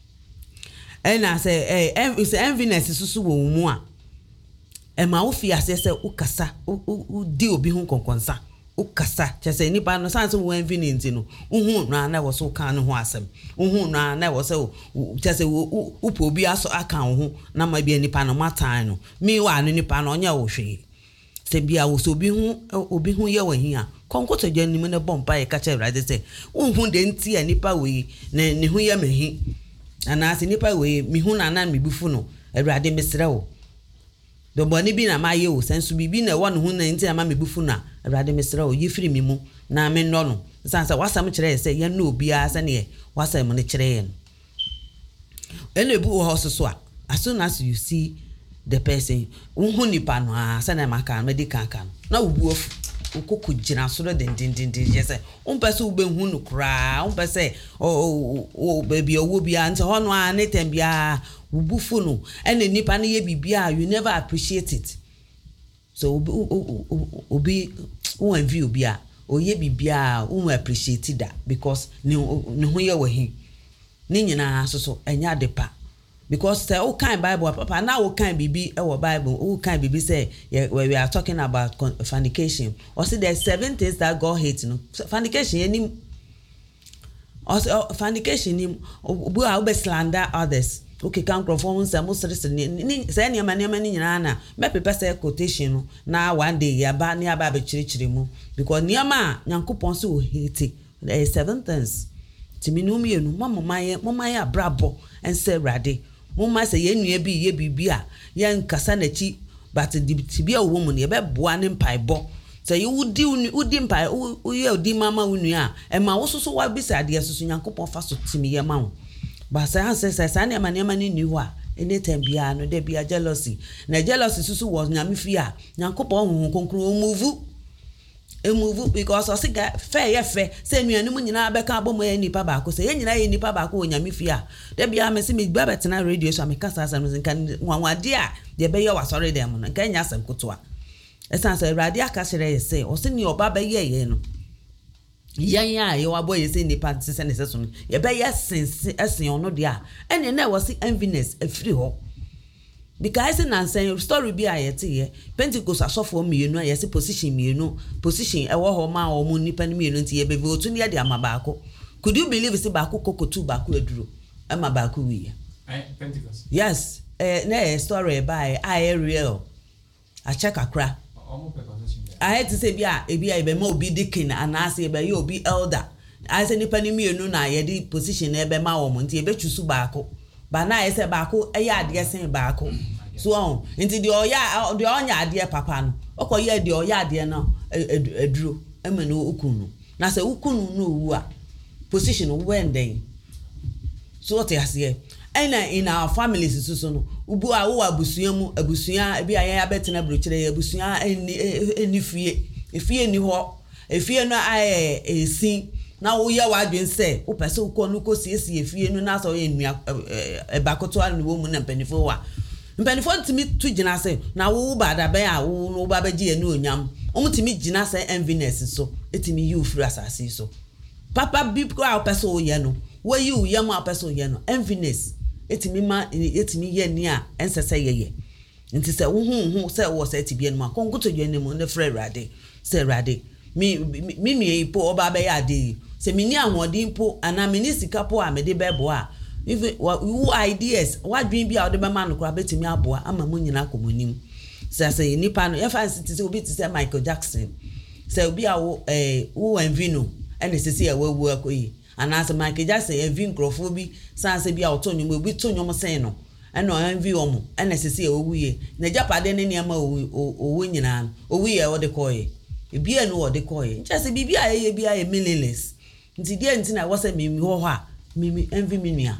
e na say eh if enviness susu wo mu a e ma wo fi ase se ukasa u di obi hu konkonsa ukasa chese ni ba no sanse wo enviness no uhu na na wo so kan no ho asem uhu na na wo se chese wo upo obi aso aka wo na ma bia nipa no matan no mi wa no nipa no nya wo hwe se bia wo so obi hu obi hu ye wo hi a konkoto gya nim na bompa ye ka che rade se uhu de nti a nipa we na ne hu ye mehi ana se nipa we mi hu na na mi bufu no awrade mesre wo do boni bi na ma ye wo sensu bibi na wo no hu na nti ama me bufu na awrade mesre wo yefiri mi mu na me no no sansa wasam kire se ye na obi a se ne wasam ne kire ye ene bu ho so so a as soon as you see the person hu nipa no a se na maka medical kan na ubu of ukoko jina so den den den den je se unpese ube hu no kra unpese o o baby owo bia nti ho no a ne tem bia ubufu no ene nipa ne ye bibia you never appreciate it so obi who envy obi a oye bibia who appreciate that because ne ne ho ye wahi ni nyina so so enya depa because the all kind Bible papa now all kind bibi e wo Bible all kind bibi say we are talking about fornication or see there's seven things that God hates no fornication any also fornication ni obu a obe slander others okay can conform some most ni say any man man ni nyina na me pepe say quotation na one day ya ba ni aba be chirichiri mu because niama Nyankopon so hate there is seven things timinu mienu mama maye mama ya brabo and say rade mama say ye nua bi ye bibia ye nkasa na chi but tibia wo mu ne be boa ne mpaebo say you udi udi mpai u ye udi mama unua e ma wo soso wa bisa ade soso Nyankopon fa so timi ye ma wo ba say answer say say na ma ne ma ni ni wa anytime bia no de bia jealousy na jealousy soso was nyame fi a Nyankopon hu konkro move e move because osiga fair ye fair say nuanu mu nyina be ka abomo ye nipa ba ko say ye nyina ye nipa ba ko nyame fi a de bia me se me gba betena radio so me kasa asam nkan wanwade a de be ye wasore dem no nkan nya asam koto a esan say radio aka sere ye say o se ni oba be ye ye no yan ya ye wa boy ye say nipa se se ne se so ye be ye sense esen ono de a ene na wo se enviness afiri ho because na say story bi ayete ye Pentecost asofo mienu ayese position mienu position e wo ho ma o mu nipa ni mienu nti ye be otu ni ye de amabako could you believe say bako kokotu bako eduro amabako wi Pentecost yes eh na story by I real a check akra I had to say bia e bia e be ma obi deacon anase e be ye obi elder I say nipa ni mienu na ye di position e be ma o mu nti e be chusu bako ba na ese baako eya ade sen baako so on into the oya the onya ade papa no okoye the oya ade no aduro ema no ukunu na se ukunu no wu a position when then so what you say and in our families so no ubu a wo abusua mu abusua bi aye abetena brochire abusua eni eni fie efie ni ho efie no aye esin na wo ya wadwen se wo pese wo no ko siesie efie no na so ye nua ebakoto anu wo mu na mpanifo wa mpanifo ntimi tu gina se na wo ba da ben a wo no ba beje enu onyam omutimi gina se enviness so etimi you free asase so papa bi ko a pese wo ye no wo yi wo yam a pese wo ye no enviness etimi ma etimi ye ni a ensese ye ye nti se wo hu hu se wo se tibie no akonkoto dwan mu ne frɛ rade se rade mi mi mi ipo oba be ya de se mi ni ahodi po ana mi ni sika po a me de bebo a if you ideas wadwen bi a wo de be ma no kra betimi aboa ama mo nyina komonim se se ni pa no ye fa city se obi ti se Michael Jackson se obi a wo eh wo envino ene se se ya wawu akoyi ana se Michael Jackson envin crofo bi san se bi a oto nyum obi to nyum sen no ene o envi omo ene se se ya wawu ye na japade ne ne ma owo nyina owu ye wo de koye ebia no wo de koye nchase bibia ye bia ye meaningless nti die nti na wo se mimi ho ho a mimi envy minua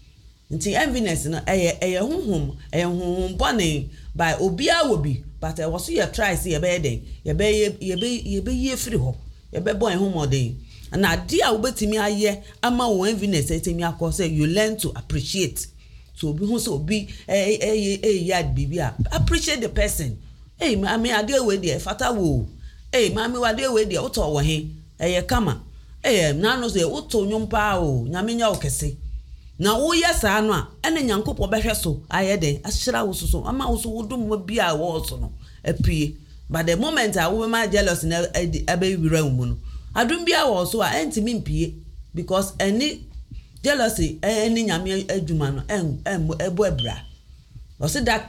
nti enviness no eye eye honhom eye honhom bone by obia wo bi but e wo so ye try see ye be den ye be ye be ye be ye free ho ye be boy homode na dia wo betimi aye ama wo enviness etimi akọ you learn to appreciate so obi hu so obi eh eh eh yad bibia appreciate the person eh I mean ade we dey fata wo eh mami wade we dey uto wo he eh kama eh na no so uto nyumpa o nyame nya okese na wo yesa no a ene nyankopɔ behwe so ayede ahyira wo so so ama wo so wodum bi a wo so no apie but the moment a wo ma jealous na abe wira mu no adum bi a wo so a entimi mpie because any jealousy any nyame adwuma no em ebo abra o say that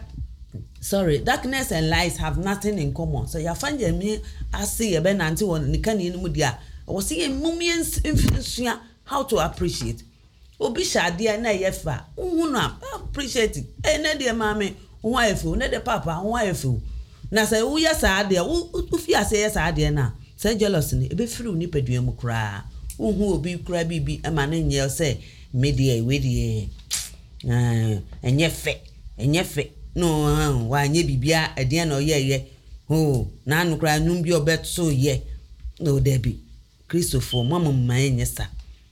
sorry darkness and lies have nothing in common so ya fanje me ase ye be nante won nikani ni mu dia wo say ye mumiens influence how to appreciate obi shade na ye fa hu no appreciate eh na de mame hu ayefu na de papa hu ayefu na say wo ye sa de wo fi ase ye sa de na say jealous ni e be free ni padua mu kra hu obi kra bibi e ma na nye say media we de eh enye fe enye fe no wa nye bibia ede na oye ye ho na anu kra num bi obeto ye no debi Christopher mama mma enye sa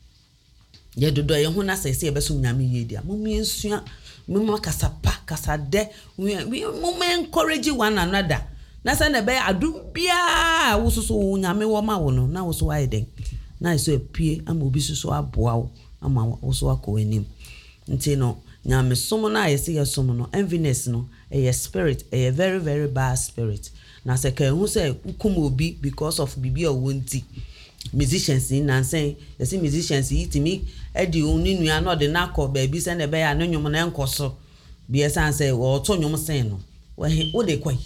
ye dodo ye ho na se se ebeso nyame ye dia mom yensua mom kasapa kasade mom encourage one another na se na be adu bia wo soso nyame wo ma wo no na wo so wa eden na so apie ama obi soso aboa wo ama wo so akọ anim nti no nyame som na ye se ye som no enviness no a spirit a very very bad spirit na se ka hu se ukum obi because of bibi o wonti musicians in and say you see musicians it me e di oni nua no de na akọ ba bi se na be ya no nwom na enkoso bi e san say wo to nwom sen no wo de kwai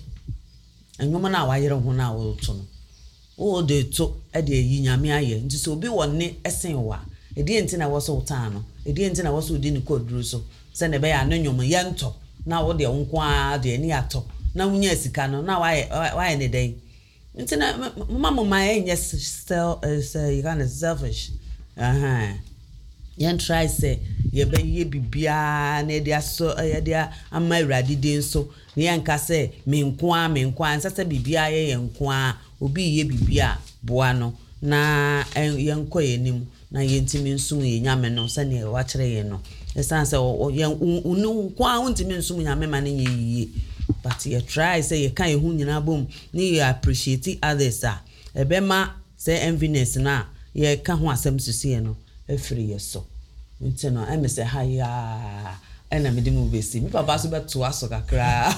nwom na wa yere ho na wo to no wo de to e de yi nyame aye nti so obi wonne esen wa e de enti na wo so utan no e de enti na wo so di ni koduru so se na be ya no nwom ye nto na wo de nko a de ni ato na wunya sika no na wa wa ne dey ntina mama my yes still is you kind of selfish uh-huh yan try say ye be ye bibia na dia so ye dia ama urade den so yan ka say me nko a me nko a nsasa bibia ye nko a obi ye bibia boa no na yan ko ye nim na ye ntimi nsu ye nyame no se ne wa kire ye no esan say yan unu nko a ntimi nsu nyame ma ne ye but you try say you can hu nyina bom ni you appreciate others ah ebema say enviness na ye ka ho asem sisi no afiri ye so nti no em say ha ya ena me dem obesi mi papa so beto aso kakra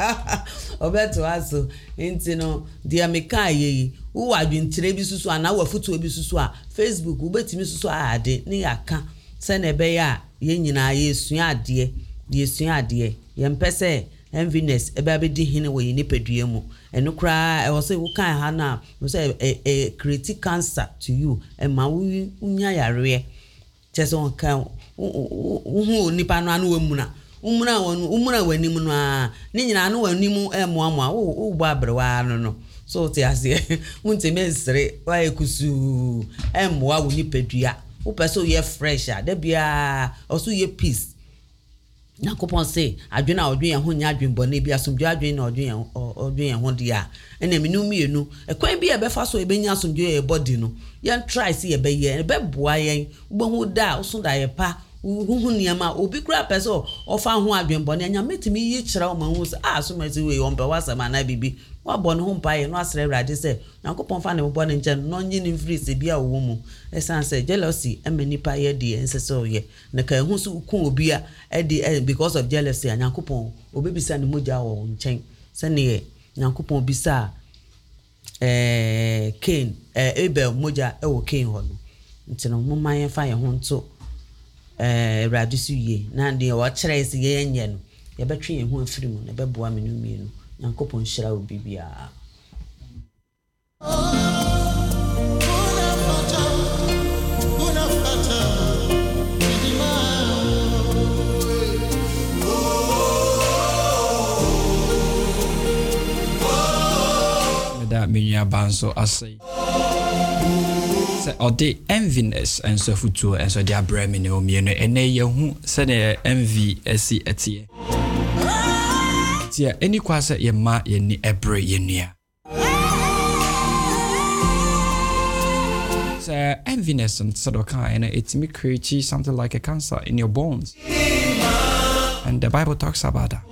obeto aso nti no dia me ka ye wo adwentire bi susu ana wa futu bi susu a Facebook wo betimi susu ade ni aka se na ebe ya ye nyina ye sua ade ye sua ade ye mpese enviness ebe abedi hine wo yini pedua mu eno kra e wo say wo kan ha na wo say e create cancer to you e ma wo unya yare chese on kan wo hu nipa no anu mu na umuna wonu umuna wani mu no a ne nyina no wani mu emoamoa wo wo bo abrewa no no so te ase unte mesre wa ekusu emoa wo ni pedua wo pese ye fresh a da bia oso ye peace Nakopon say adwena odwen ho nya adwenbɔ na bia asomdwe adwen na odwen odwen ho dia ena menu mienu ekwan bia be fa so ebenya asomdwe ye body no yen try see ye be ye be boa yen gbohu da so da ye pa huhu niama obi kura peso ofa ho adwenbɔ na nya metimi yi kyerɛ o ma hu se ah so meti we on be wasama na bibi wa bɔ no ho mpa ye no asere awrade se Nakopon fa ne bɔ ne nche no nyi ne free se bia wo mu esan se jealousy emani pa ye die enseso ye na ka hu so ku obi a e because of jealousy Nyankopon obebisa ne moja wo nchen se ne Nyankopon bisa eh Cain eh Abel moja e wo Cain ho no ntino mo man fa ye ho nto eh awrade su ye na de wo kire se ye nye no ye betwe ye ho afiri mu na be boa me no mienu Nyankopon shira obi bia that minya banso asay say or the enviness and so futu and so dia bremi ne omienu ene ye hu se ne envy esi etie tia eni kwa se ye ma ye ni ebre ye nua say enviness and so kind it me create something like a cancer in your bones, and the Bible talks about that.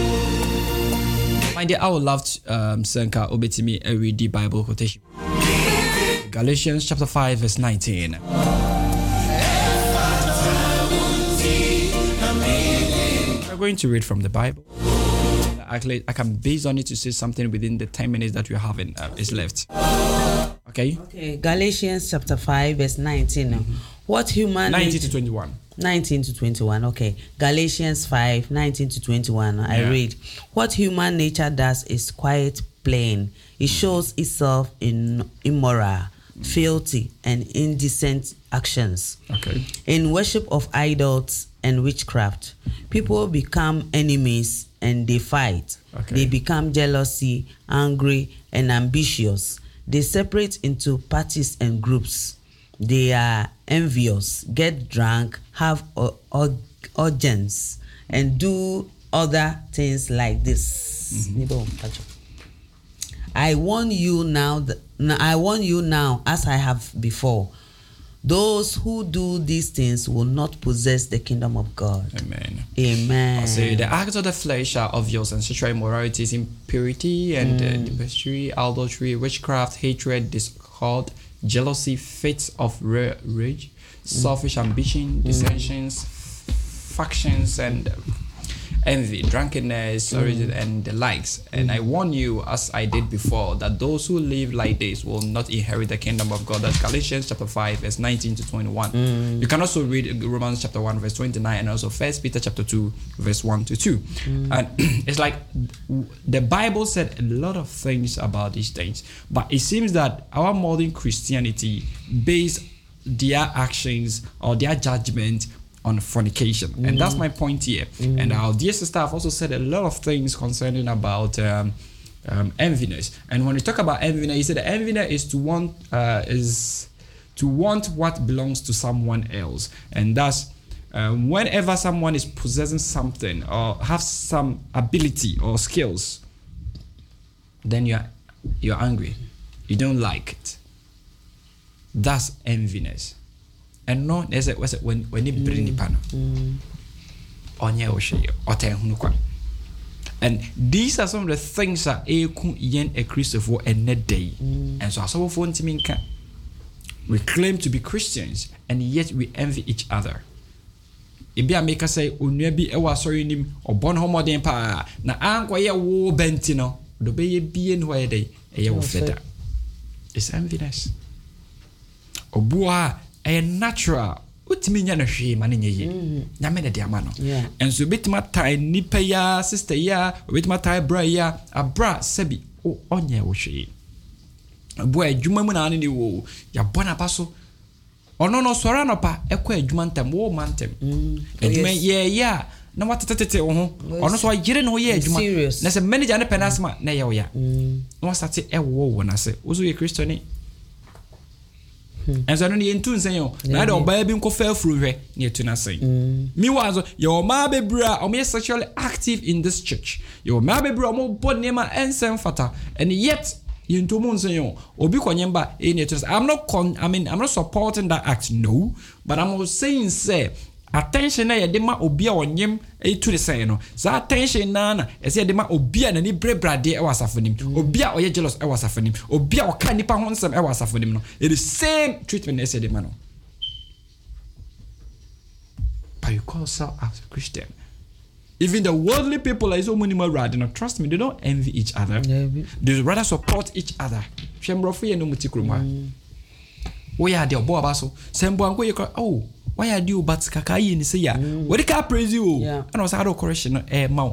My dear, I would love to, um, Senka Obetimi a read the Bible quotation. Galatians chapter five verse nineteen. We're going to read from the Bible. Actually, I can base on it to say something within the ten minutes that we're having uh, is left. Okay? Okay, Galatians chapter five verse nineteen. Mm-hmm. What human nineteen to twenty-one. nineteen to twenty-one. Okay. Galatians five nineteen to twenty-one. I yeah. read, what human nature does is quite plain. It shows itself in immoral, filthy, and indecent actions. Okay. In worship of idols and witchcraft, people become enemies and they fight. Okay. They become jealousy, angry, and ambitious. They separate into parties and groups. They are envious, get drunk, have orgies, and do other things like this. Mm-hmm. I warn you now. That, I warn you now, as I have before. Those who do these things will not possess the kingdom of God. Amen. Amen. I'll say the acts of the flesh are obvious, and sexual immorality is impurity and mm. uh, debauchery, adultery, witchcraft, hatred, discord, jealousy, fits of rage, selfish ambition, dissensions, mm. factions, and envy, drunkenness, mm. and the likes. And mm. I warn you, as I did before, that those who live like this will not inherit the kingdom of God. That's Galatians chapter five, verse nineteen to twenty-one. Mm. You can also read Romans chapter one, verse twenty-nine, and also First Peter chapter two, verse one to two. Mm. And it's like the Bible said a lot of things about these things, but it seems that our modern Christianity based their actions or their judgment on fornication. Mm. And that's my point here. Mm. And our dear sister have also said a lot of things concerning about um, um, enviness. And when we talk about enviness, he said that enviness is to want uh, is to want what belongs to someone else. And that's um, whenever someone is possessing something or have some ability or skills, then you're you're angry. You don't like it. That's enviness. And no, there's a when when you bring the panel on your or and these are some of the things that a yen a Christopher and net day. And so, so for we claim to be Christians and yet we envy each other. If you make us say, Unebi, I was sorry him or born homo de pa na anqua ya wo bentino, the bay being where they a year feather. It's enviness. Obua. A natural utimi nya na hwe ma ne nyeye nya me de de ama no enso betima tai nipa ya sister ya betima tai bra ya abra sabi o onye wo hwe bo adwuma mu na ne ni wo ya bona pa so ono no sora no pa ekọ adwuma ntam wo mantem adwuma ye ya na watetete wo ho ono so yire no ye adwuma na se manager ne penasma na ye wo ya no start e wo wo na se ozo ye Christian and so no ye ntun sen yo na de oba bi nko fa afuru hwe na etu na sen mi wa so ye o ma bebra o me sexually active in this church ye o ma bebra o mo bodnema ensem fata and yet ye ntu mo sen yo obi konyemba e na etu. I'm not con, I mean I'm not supporting that act, no, but I'm saying say attention na ye de ma obi a onyem e tu de sen no sa attention na na e se ye de ma obi a na ni brebrade e wasafonim obi a oye jealous e wasafonim obi a oka nipa ho nsem e wasafonim no it is same treatment as the man no. But you call yourself as a Christian, even the worldly people are so many more rather not trust me, they don't envy each other, yeah, they rather support each other. Shembrofo ye no mutikroma we are the boy baso sembo anko ye oh why are you but kaka yi ni say ya we dey praise you and was how correction eh ma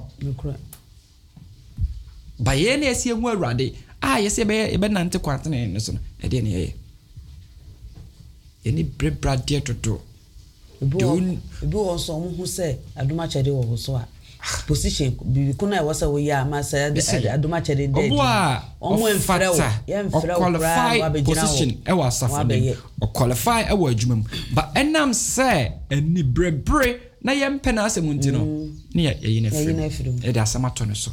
ba ye na esi enwu awrade ah ye se be be nante kwatene ne so no e de ne ye ye ni brebra de toto do be also hu say aduma chede wo so a position bi kuna e wasa wo ya ma say aduma chede de omo enfrɛ wo ye enfrɛ wo qualify position e wa safane o qualify e wa adwuma mu ba enam say eni brebre na ye mpena asem ntino ne ye ye na firim e da asamato ne so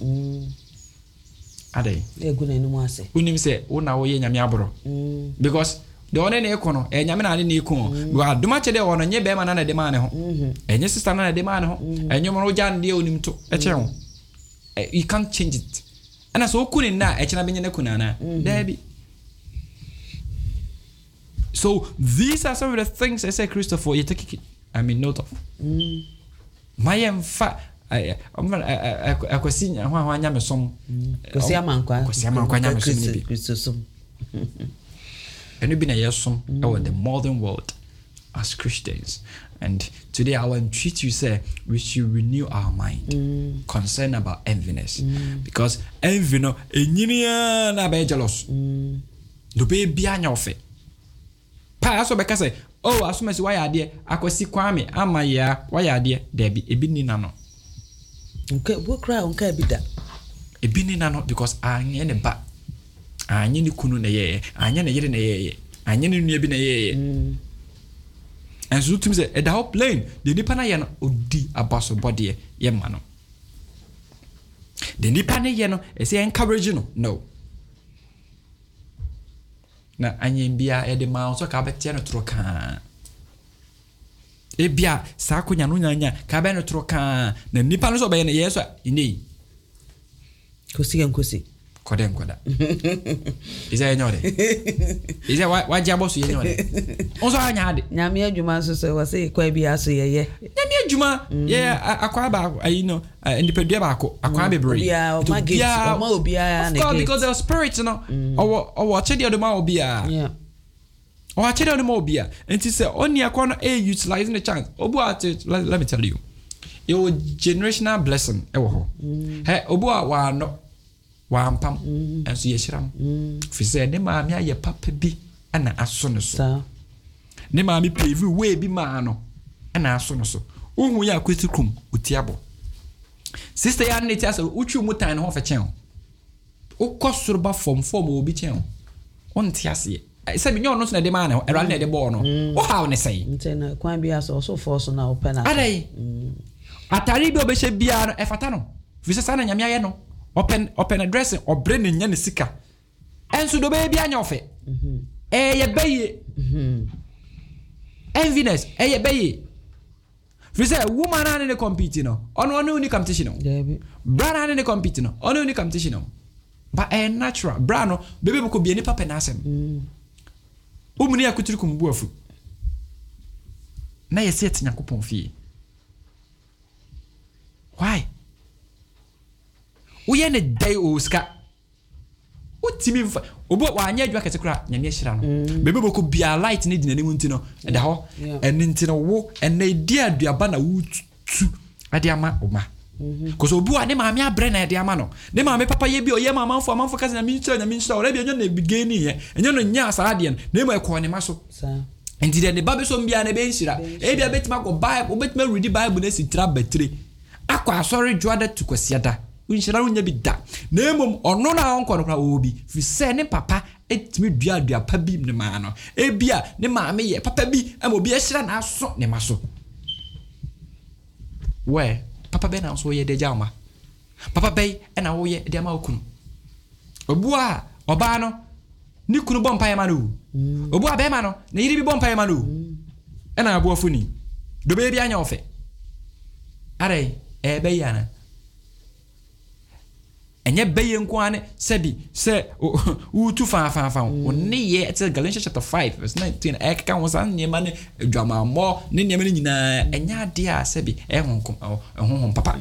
ade e guna enu mu ase unim say wo na wo ye nyame aboro because the one na ekono e nyame na ne eko bo aduma chede wono nye be ma na de ma ne ho enye sister na de ma ne ho enye mo jan de onim to e che ho you can't change it and so kuni na e che na benye ne kuna na there be. So these are some of the things I say Christopher you take it I mean note of my em fa I akwasi hwa hwa nya me som kwasi amankwa kwasi amankwa nya me som ni bi Christosom. And we've been a yesum in the modern world as Christians. And today I want to treat you say we should renew our mind mm. concerned about enviness. Mm. Because envy no enyinia na be jealous. Do be bia nya ofe. Pa aso be ka say oh aso me say why ade akwasi kwame ama ya why ade there be ebi ni na no. Okay, we cry on ka bi da. Ebi ni na no because anye ne ba anye ni kunu na ye anye na yire na ye anye ni nua bi na ye and so to say e da hop plane the nipa na ye no odi abaso body ye ma no the nipa na ye no e say encourage no no na anye bia e de ma so ka betia no troka e bia sa konya no nyanya ka be no troka na nipa no so be ye no ye so ini kosi gan kosi kodem koda isa yenyode isa wa wa jabo so yenyode onso anya ade nyame adwuma so so wase kwa bi aso ye ye nyame adwuma ye akwa ba ayi no independent ba ko akwa bebre to bia ma obia na get because the spirit no owo owo chede do ma obia yeah owo chede do ma obia enti say oni akwa no e utilizing the chance obu at let me tell you your generational blessing e wo ho he obu a wa no wampam enso ye hyiram fi se ne maami aye papa bi ana aso no so ne maami pave we bi ma no ana aso no so ohun ya kwetikum utiabo sister ya ne tia so utwu mutan ne ho fe chen ukosoro ba form form obi chen on tiase se bi nyo no so na de ma na era na de bo no o how ne sei ntena kwan bi aso so force na open na adai atari bi obehye bia no e fata no fi se sana nyame aye no open open address obre ne nya ne sika enso do be bia nya ofe mhm eh ye beye mhm enviness eh ye beye fi say woman na ne compete no ono ono ni competition no debi bra na ne compete no ono ni competition no but eh natural bra no bebe ko bia ni papa na asem mhm omuni akuturu kumbu afu na ye set nyakopon fie why we ne day oska utimi mfa obo wa anya adwa kete kura nyame hyira no bebe boko bia light ne dina ne mu ntino da ho en ntino wo en edi aduaba na wutu ade ama oma koso obu ane maame abre na ade ama no ne maame papa ye bi oye mama mfo amfo kaza na mi nhyira nyame nhyira ora bi enyo na begin ye enyo no nya asara de ne mo ekọ ne maso enti de ne babe so mbia na be nhyira e bia betima ko bible betima read bible na si tra betre akwa sorry dwada to kwasiada unhyira wonya bi da na emom ono na onko no kra obi fi se ne papa etimi dua dua pa bi ne ma no ebia ne maame ye papa bi am obi ahyira na aso ne maso we papa be na so ye de jama papa be e na wo ye de ma okunu obua oba no ni kunu bompa ye ma no obua be ma no na yiri bi bompa ye ma no e na abuafo ni do be bi anya ofe are e be yana enye beye nkwane sebi se u tu fa fa fa oni ye it's Galatians chapter five verse nineteen e ka won san niema ne adwama mo ne niema ne nyina enya de a sebi e honkom e honhom papa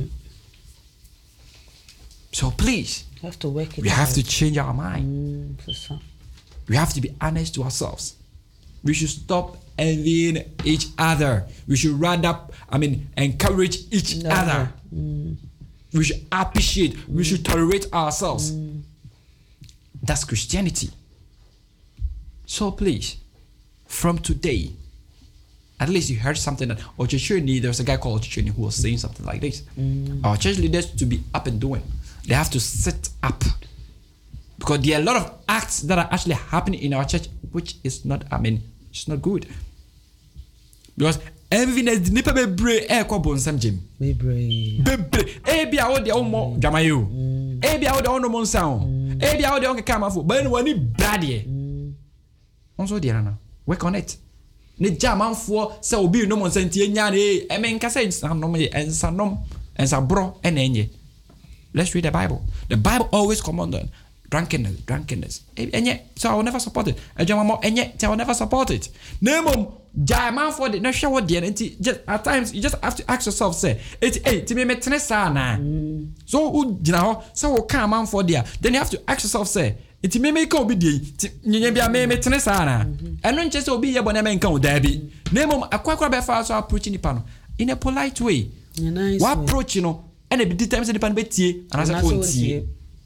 so please we have to work it we out. have to change our mind mm, for some. We have to be honest to ourselves. We should stop envying each other. We should rather I mean encourage each no. other. Mm. We should appreciate, mm. we should tolerate ourselves. Mm. That's Christianity. So please, from today, at least you heard something that Ochechuni, there's a guy called Ochechuni who was saying something like this. Mm. Our church leaders to be up and doing. They have to sit up. Because there are a lot of acts that are actually happening in our church, which is not, I mean, it's not good. Because enviness nipa bebre e ko bonsam jim bebre bebre e bia wo de omo dwamayo e bia wo de ono monsa o e bia wo de onke kamafo ban wani brade onso de na work on it ne jamanfo se obi no monsa ntie nya na e e men kasa ensanom ye ensanom ensabro e na enye. Let's read the Bible. The Bible always commanded drunkenness, drunkenness. Enye, so I will never support it. Ejamamo enye, so I will never support it. Nemo Jaiman for the no show what the just at times you just have to ask yourself, say, it's eight to me metnesa na. So you know, so we come man for there. Then you have to ask yourself, say, it's me make obi di, you be a me metnesa na. And not just obi ya bona men kan dabi. Nemo akwa kwa be fa so approach ni pano in a polite way. Nice. What approach you know, and a bit times the pan betie and as a point.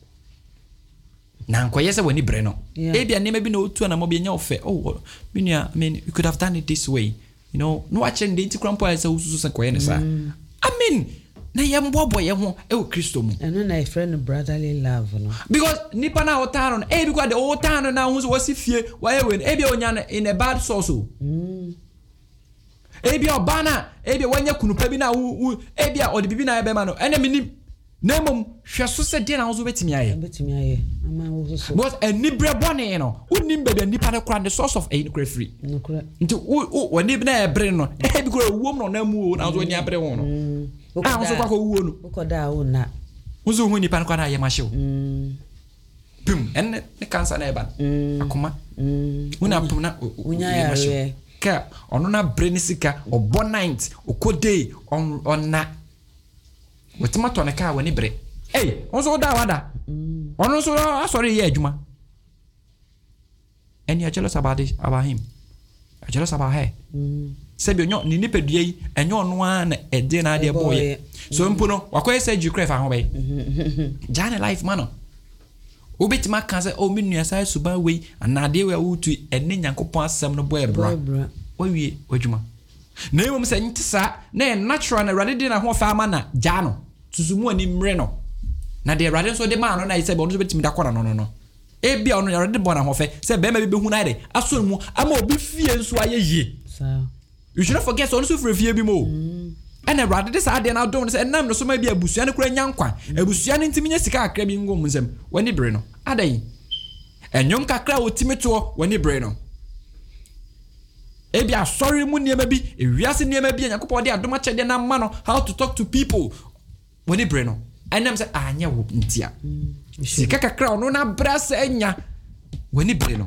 Na nkoye se woni bre no e bia ne ma bi na otu na mo bi nya ofe oh minia I mean you could have done it this way, you know no watch and the crampo as ususu se koye ne sa I mean na ye mbobo ye ho e o Kristo mu eno na e friend brotherly love no because nipa na otano no e because the otano na hu so wasi fie wa e we e bia onya in a bad source mm e bia obana e bia wanya kunupa bi na e bia odi bibi na e be ma no ene minim Nemum, Shasu said dinner also betting I betting I was a nibre bonnet, no, wouldn't be the nipper crown the source of a free. No, correct. Into when Nibna Breno, a heavy woman on them wound out when you have one. I also got a wound. Who could I own that? Who's the winnie pancana yamasho? Boom, and the cancer never. Akuma, Una Puna, Unya, Cap, on a brainisica or bon night or good day on on that. With my ton a car when he break. Hey, also that wada. On also sorry, yeah, Juma. And you're jealous about this about him. You're jealous about her. Said you're not nipper day and you're one a dinner, dear boy. So Impuno, what quite said you crave away. Johnny life manner. Ubit my cancer, oh, minion size to buy way, and now they were to a ninyanko point some no boy, bro. Why we, Ojuma? Name saying sa na natural na ready dinner ho farmer na jano tuzumu ani mre no na de ready so de man no na say bo no betimi da kwara no no no e bia no ready bona ho fe say be ma be hu na de aso mu ama obi fie nso aye yi you should not forget so no so fie bi mo and na ready this ade na don say nam no so ma bi abusua ne kura nyankwa abusua ne ntimi nya sika akra bi ngom nsem wani bre no adai enyom kakra otimi to wani bre no Ebia sorry mu niema bi ewiase niema bi Yakobɔ de adoma kyɛde na ma no how to talk to people when he breno enam say anya wo ntia sika kakra ono na brasa anya when he breno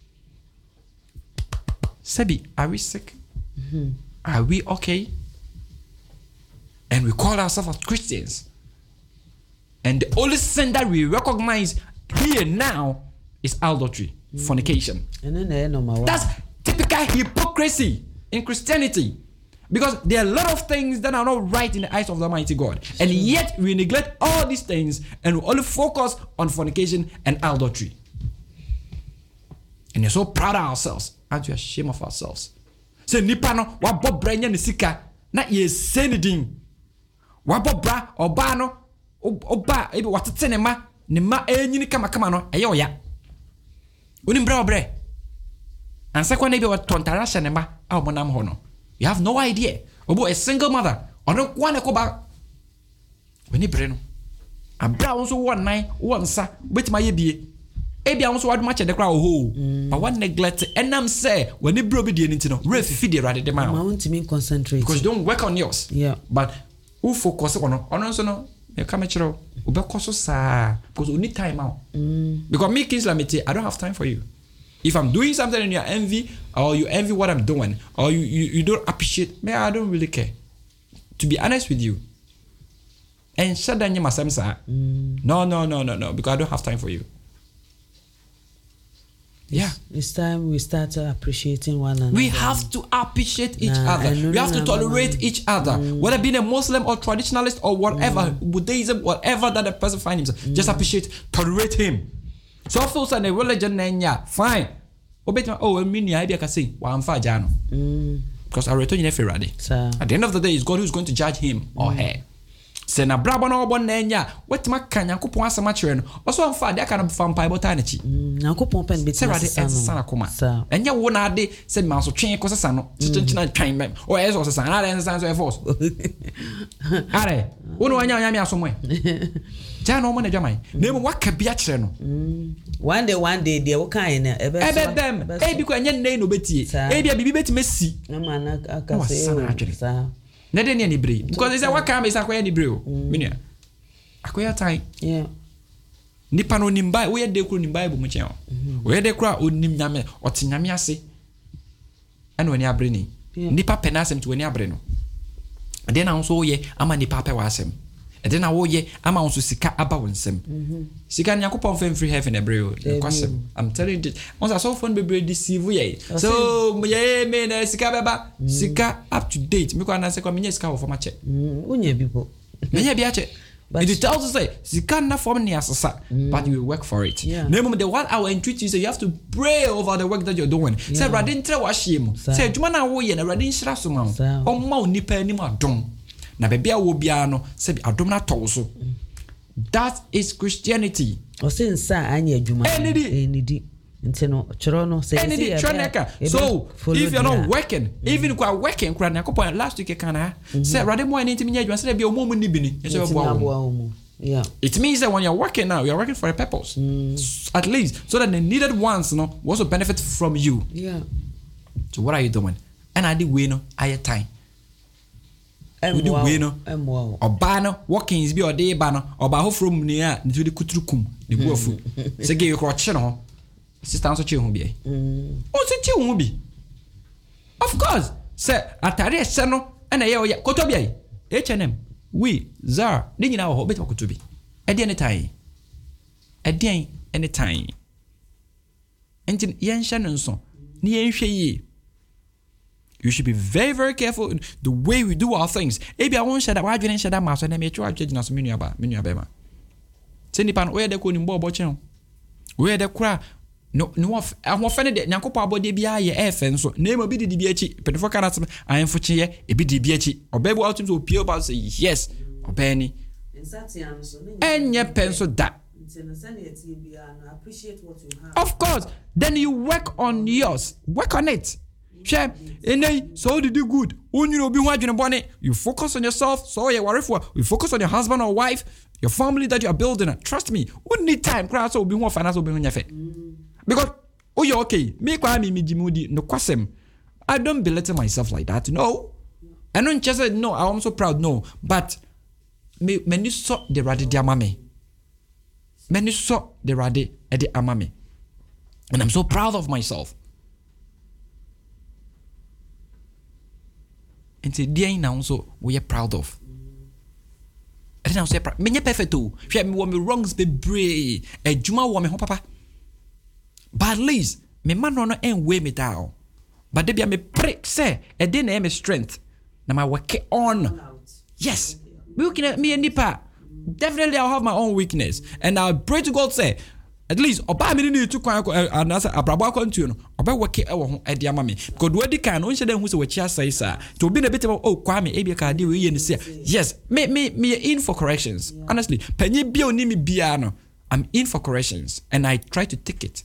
Sabi, are we sick? Mm-hmm. Are we okay? And we call ourselves as Christians, and the only sin that we recognize here now is adultery, mm. fornication. And then no that's typical hypocrisy in Christianity, because there are a lot of things that are not right in the eyes of the Almighty God, sure. and yet we neglect all these things and we only focus on fornication and adultery. And we're so proud of ourselves, and we are ashamed of ourselves. Say nipa no wa bob branya ne sika na ye senidin wabobra oba no oba ebe watete ne ma ne ma enyini kama kama no eye oya oni mbra obre ansa kwa na ebe watontara hye ne ma a omonam ho no you have no idea obo a single mother ono kwa ne ko ba oni bre no abra won so won nine won sa betima ye bie ebi a won so waduma che de kra oho but one neglect enam say when e bro be die nti no ref fi de rade de ma ma won timi concentrate because you don't work on yours yeah but who focus on ono so no e ka me chiro obekoso sa because we need time out mm. because me kids like I don't have time for you. If I'm doing something and you envy or you envy what I'm doing or you, you, you don't appreciate me, I don't really care. To be honest with you. And shut down your masamsa. No, no, no, no, no, because I don't have time for you. Yeah. It's time we start appreciating one another. We have to appreciate each nah, other. We have to tolerate nah. each other. Mm. Whether being a Muslim or traditionalist or whatever, mm. Buddhism, whatever that the person finds himself, mm. just appreciate, tolerate him. So if also a religion nenya, fine. Oh, I mean, I can say, well, I'm far jano. Because I return you ready. At the end of the day, it's God who's going to judge him mm. or her. Say na brabo na obo nenya, what ma kan Yakopon asema kire no. Also am fa de aka na fampa botanity. Yakopon pen bit na sesa na koma. Enye wo na ade se ma so twen ko sesa no. Chinchin twen mem. O e so sesa na de sesa so e force. Are, wo no anya anya mi asomwe. Ja no mo na dwamai. Na mo waka bia kire no. One day one day dey wo kan na ebe so. Ebe dem. E bi ko enye nei no betie. E bia bibi beti mesi. Na ma na aka se. Sa. Na de ni bre because they say what can be say akoya ni bre o minia akoya time yeah nipa no nimba we de kru nimba ibu mu chen o we de kru onim nyame otinyame ase ana wani abre ni nipa penasem to wani abre no de na so ye ama nipa pe wasem e de na wo ye ama won so sika aba wonsem sika nya kopon fem free heaven ebre o kwasem I'm telling you once so phone be deceive ye so ye me na sika beba sika up to date me ko na se ko me nya sika wo for ma che unya bipo me nya bia che it tells us say sika na form ni asasa but you work for it no moment the one I will entreat you say you have to pray over the work that you're doing say brother ntre wa hiem say adwuma na wo ye na brother nhira so ma o ma onipa anim adom na bebia wo bia no se adom na toso that is Christianity o se nsa anya adwuma enidi ntino chiro no say so if you're not working mm. even if you are working kura na kopon last week kana say rade mo ani ntimi nya adwuma say bia o mo mu ni bi ni say bo yeah it means that when you're working now you're working for a purpose mm. at least so that the needed ones no will also benefit from you yeah so what are you doing and I did we no I time we do we no oba no workings bi ode ba no oba ho from ni a nti de kuturukum de buafu se ge ko che no sister so che hu bi mm o se che hu bi of course se atare se no na ye oya koto bi ai H and M we zar de nyina ho beto koto bi e de anytime e de anytime enti yen hye no nso ni yen hwe yi. You should be very, very careful in the way we do our things. Maybe I won't share that. Why didn't share that? Master, let me try to change menu about menu about. Send pan where they call him Bob Channel. Where the cry no no. I'm offended that Nyankopa body be a F and so name a bit the B H. But for carats, I am for chair a bit the B H. Or baby out to appeal about say yes or penny. And your pencil that. Of course, then you work on yours. Work on it. Share, and so did you good. When you know be watching bonnet, you focus on yourself. So you worry for you focus on your husband or wife, your family that you are building. Trust me, we need time. Class will be more financial be on your face. Because oh, you're okay. Me kwa me me jimudi no kwasem. I don't belittle myself like that. No, I don't just say no. I'm so proud. No, but me many saw the radi amame. Many saw the radi edi amame, and I'm so proud of myself. And today now so we are proud of. I don't say me nye perfect too. She me want me wrongs be brave. E juma want me ho papa. But at least me man no en weigh me down. But they be me pray say e dey na me strength. Na my work on. Yes. Me looking at me and nipa. Definitely I'll have my own weakness. And I'll pray to God say at least oba me ni tu kwan anasa abrabo akwantu no oba weke e wo ho e dia ma me because we di kan no nhede hu se wachi asai sa to obi na betem oh kwa me e bia ka de we ye ni se yes me me me in for corrections yeah. Honestly panyi bia oni me bia no I'm in for corrections and I try to take it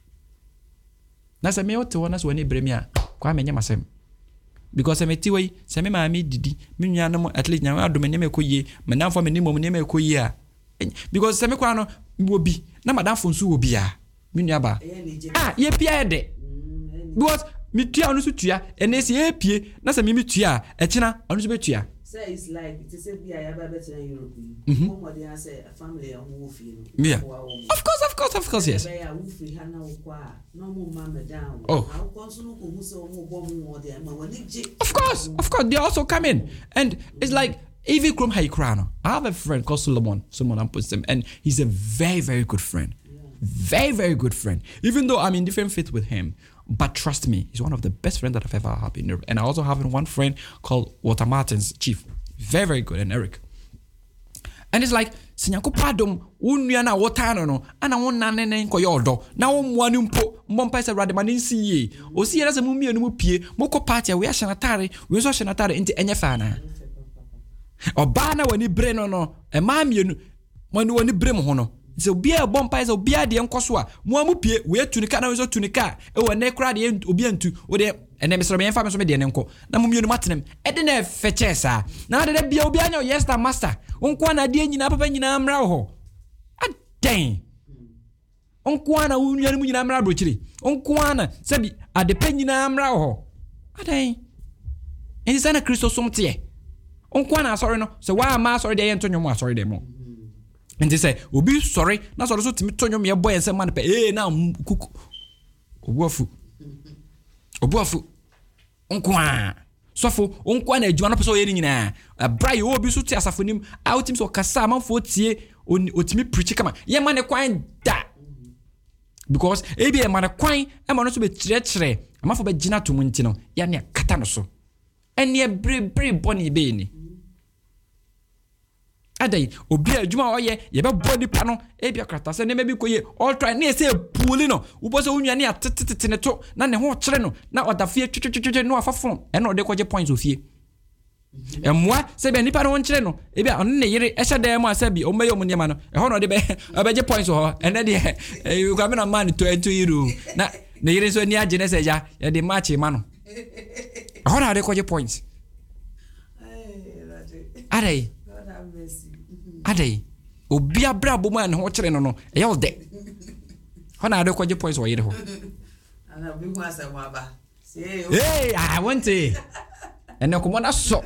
na se me ote wona so ni bremia kwa me nya masem because me ti we se me ma me didi me nua no at least nya adom ne me koye me na fo me ni mom ne me koye a because se me kwa no wo bi na madam fo nso wo bia me nua ba ah ye pia de because me tua no so tua ene se ye pie na se me me tua e kina ono so be tua say it's like it is a bia ya ba better in Europe mo mo dey say a family a wo fi no yeah of course of course of course yes ya wo fi ha na wo kwa no mo ma me down oh ko so no ko mu se mo bo mo dey ma wani je of course of course they also come in and it's like Evie Krum Haikrano. I have a friend called Solomon. Solomon Ampostem, and he's a very, very good friend. Yeah. Very, very good friend. Even though I'm in different faith with him, but trust me, he's one of the best friends that I've ever had in Europe. And I also have one friend called Walter Martins, Chief. Very, very good, and Eric. And it's like, Sinyanko Padum, Unyana Watano, no, and I want Nane Koyodo. Now I'm one umpo, Mompasa Radamanin see. O see as a mummy and mupie, Moko Patia, we are Shanatari, we saw Shanatari into Enyafana. Obana wani bre no no e ma mienu wani wani bre mo ho no se obi a bompa se obi a de nkoso a mo amupie we tunika na we so tunika e wani kra de obi antu wo de ene mesro me fa me so me de ne nko na mo mienu matenem e de na feche sa na de bia obi anya yes the master onko na de nyina papa nyina amra ho aden onko na wo nyanu nyina amra brochiri onko na sabi ade pa nyina amra ho aden eni sana Kristo somte onko na sorry no so why am I sorry dey ento nyomo sorry dey mo and they say obi sorry na sorry so timi to nyomo ye boy ensem man pe eh na kuku obuafu obuafu onko a sofo onko na adwuma no pese o ye nyina brai obi so ti asafonim a otim so kasa amanfo tie otimi preach kama ye man kwan da because ebi e man kwan e man so be kire kire amanfo be gina to munti no ya ne kata no so ene bre bre boni be ni adai obi adwuma oye ye be body pa no e bia krata se ne mebi koye all try na se puli no wo se onwa ne atetete ne to na ne ho kire no na odafie twetwetwe no afafon e na ode koje points ofie emwa se be nipa no won kire no e bia on ne yire e hye da mu asabi o meyo mu niema no e ho no de be obeje points ho e na de you come na man to ento euro na ne yire so ni age ne se ja ye de match ma no ho na de koje points adai adai obi abra bomu an ho kire no no e yo de ho na de koje points wo yire ho ana bi hu asem aba say hey I want it ene ko mona so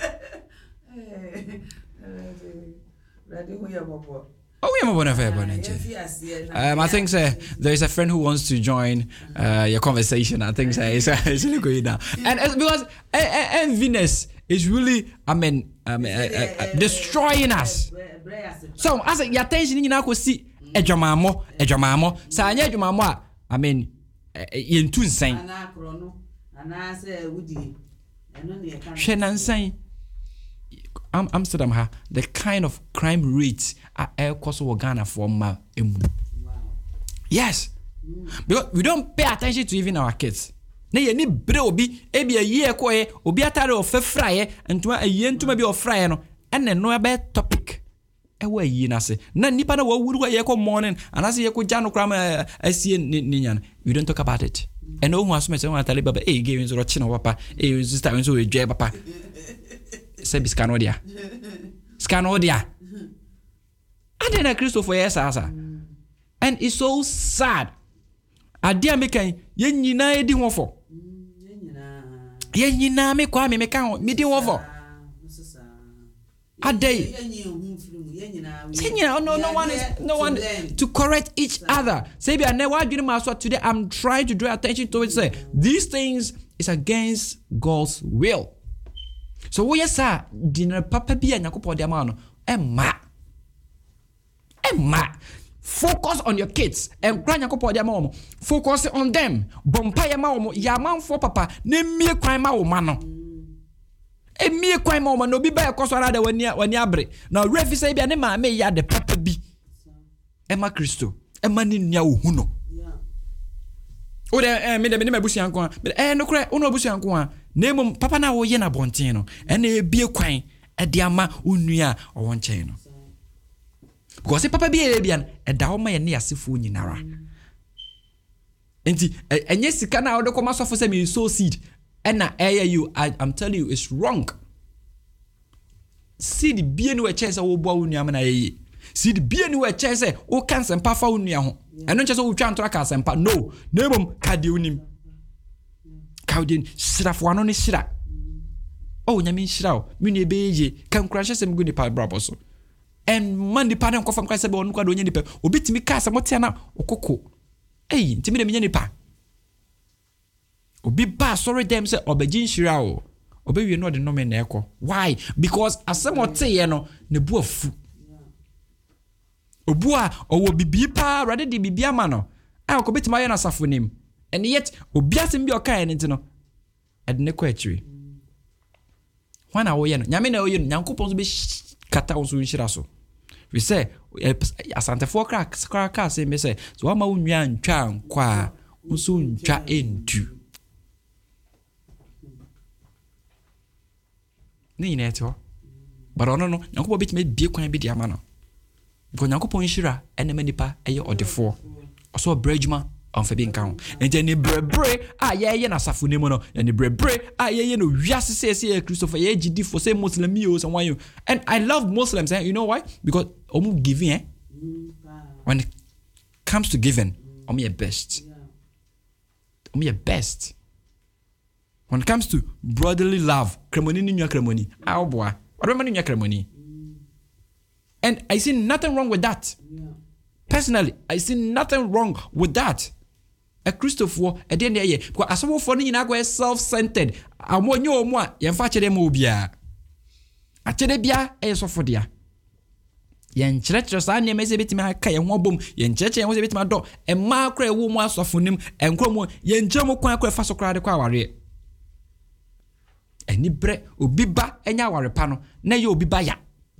ready hu ya bobo oh we am bona fair bona um I think sir there is a friend who wants to join uh your conversation. I think sir it's actually going down and uh, because uh, uh, Venus is really I mean um, uh, uh, uh, destroying us. So as your attention nyina ko si edwamamo edwamamo sa anya edwamamo a I mean yentu nsan ana akro no ana se wudi eno ne kan hwenansan Amsterdam ha the kind of crime rates are air cost of Ghana for ma emu yes because we don't pay attention to even our kids na ye ni bre obi e bia ye ko ye obi atare o fefraye ntuma aye ntuma bi o fraye no ene no be topic e wa yi na se na nipa na wa wuru ye ko morning anase ye ko jano kram asie ni nyan we don't talk about it and no who assume say one tale baba e ge nzo chino papa e sister nzo we dwe papa se biskanodia skanodia adena Christopher yes asa and it's so sad adia mekan ye nyina edi hofo ye nyina me kwa me mekan me di hofo adai no no one is no one to correct each other say be na wa dwene ma so today I'm trying to draw attention to it say these things is against God's will. So we say dinner papa bi anyakopo de ma no emma emma focus on your kids and kra anyakopo de ma wo focus on them bompa ya ma wo ya manfo papa na mie kwan ma wo ma no e mie kwan ma wo no bi ba ekoso ara da wani wani abre na refi say bi ne ma me ya de papa bi emma Kristo Emani nya ohu no. O de eh me de me busu anko eh no kra ono busu anko a na mum papa na wo ye na bonten no e na ebie kwan e de ama onua o won chen no. Because papa bi e bia e da wo ma ye ne asefo nyinara. Enti enye sika na wo de koma sofo se me sow seed e na eh you I, I'm telling you it's wrong. Seed bie ni we chen se wo bo onua ma na ye. Seed bie ni we chen se wo kan sempa fa onua ho. Eno nche se wo twa ntora ka sempa no. Na mum ka de onim. Kaudin sirafo ano ne sira. Oh nyame sira o. Mi ne beje kan kranche sem gu ni pa brabo so. En man di pa na nkofam kwa se be onu kwa do nya ni pa. Obitimi ka se motia na okoko. Ey, ntimi de me nya ni pa. Obi ba sorry dem say obegin shira o. Obewie no de no me na ekọ. Why? Because asemote ye no ne bu afu. Obua owo bibi pa rather di bibi ama no. Ah ko betima ye na safo nim. And yet obi asem bi oka ye nti no. Ede ne ko atiri. Wana wo ye no. Nyame na wo ye no. Nyankopon so be kata wo so nhira so. We say asante for crack crack say me say so ama wo nwa ntwa nkwa wo so ntwa entu. Ni neto. But ono no Nyankopon betime bie kwan bi di ama no. Because Nyankopon nhira ene manipa eye odefo. Oso brejuma on fa bi nka ho. Ente ni brebre a ye ye na safo ne mo no. Ni brebre a ye ye no wiase se se Christopher ye gidi for say Muslim yo so wan you. And I love Muslims, and you know why? Because omu giving eh. When it comes to giving, omu your best. Omu your best. When it comes to brotherly love, kremoni ni nwa kremoni. Ah boy. What do you mean kremoni? And I see nothing wrong with that. Personally, I see nothing wrong with that. A Christopher, a den ye, because as someone for you now self-centered. I want you more, you fetch them obia. A chedebia, a so for dear. Yen church, I name is a bit my kay and one boom, yen church and was a bit my dog, and Mark woman softening and Cromo, yen Jomo Quack Faso Cry the Quawari. And Nibre, Ubiba, and Yawari Pano, na you be by ya.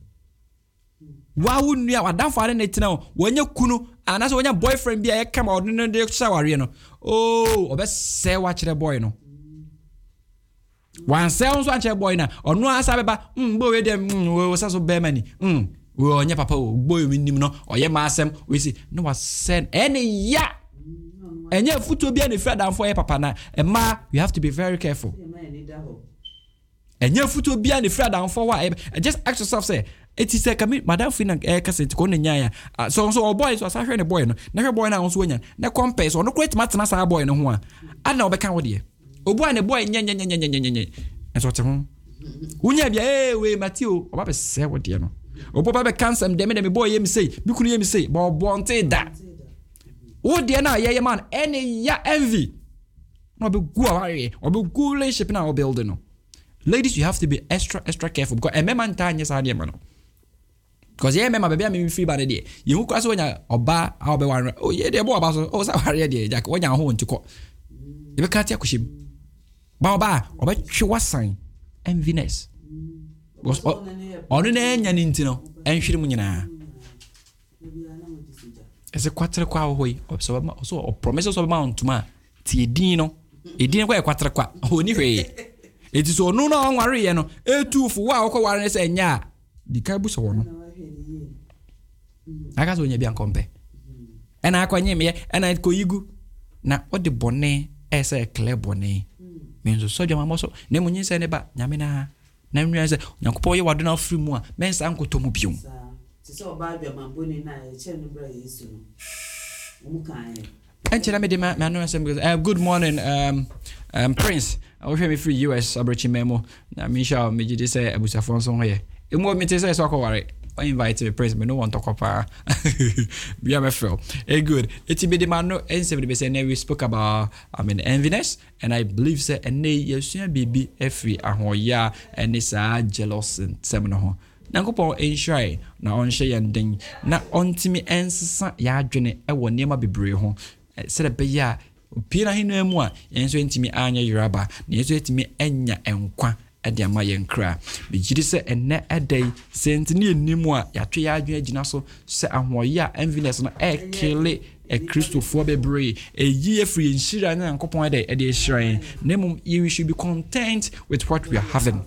Why wouldn't you have done for it now? When you kunu, and that's when your boyfriend be a come out in the shower, you know. Oh, or best say watch the boy, no. One sounds watch a boy now, or no, I said, but um, boy, them was also bear money. Um, we on your papa, boy, we no, or your massam, we see, no one send any ya. And your foot will be any fed down for your papa now. And ma, you have to be very careful. And your foot will be any fed down for what? Just ask yourself, say, it is a commit, Madame Fina, a cassette, Conanya. So, so, boys was a boy, never boy now, swing, no compass or no great matters, our boy, no one. I know, become with you. Oh, boy, and a boy, yan, yan, yan, yan, yan, yan. And so, when you have your way, Matthew, or Papa say what you know. Oh, Papa cancer, and damn it, boy, you say, you could hear me say, but wanted that. Oh, dear, now, yeah, man, any ya envy. No, be good, or be good relationship in our building. Ladies, you have to be extra, extra careful because a man time yes, I man. Because yeah, remember, baby, I'm free by the day. You cross when you're oba, I'll be one. Oh, yeah, they're more about oh, so hurry, dear Jack, when you're home to court. You can't take him. Baba, or bet you was sign enviness. Was on an end and intino, and she munina. As a quattro qua way, so or promises of mount to ma, Tiedino, it didn't wear quattro qua, oh, anyway. It is so no no worry, you know. A two for wow, warrants and ya. The cabus one. I got when you be uncompe. And I can me and I go you. Now, what the bonnet as a clear bonnet means so your muscle. Name when you say about Yamina. Name as a Yankopo, you are not free more. Men's uncle to Mubium. So bad your mamboni na chenubra is Mukai. And tell me the man, good morning, um, um, Prince. I will me free U S Abrachi memo. Na Misha me just say Abusa Fonson here. You want me to say so worry. I invite the Prince, but no one talk about. We have a feel. Hey, good. It's be the man no answer the best. And we spoke about I mean enviness, and I believe say and they you soon baby every ahoya and it's a jealous and seminar. Nankopo ensure na onhye yenden na ontimi ensesa ya adwene e wo niam bebre ho sɛ be ya opira hinu mu a yenso ntimi anya yiraba na yenso ntimi anya enkwa ɛde ama yɛn kra bigiri sɛ ɛnɛ ɛdɛ sent ne enimu a yɛatwe yɛ adwene agina so sɛ ahoɔyɛ a enviness no ɛkele a Christopher bebre a year free in Shira and Copon at the shrine. Name you should be content with what we are having.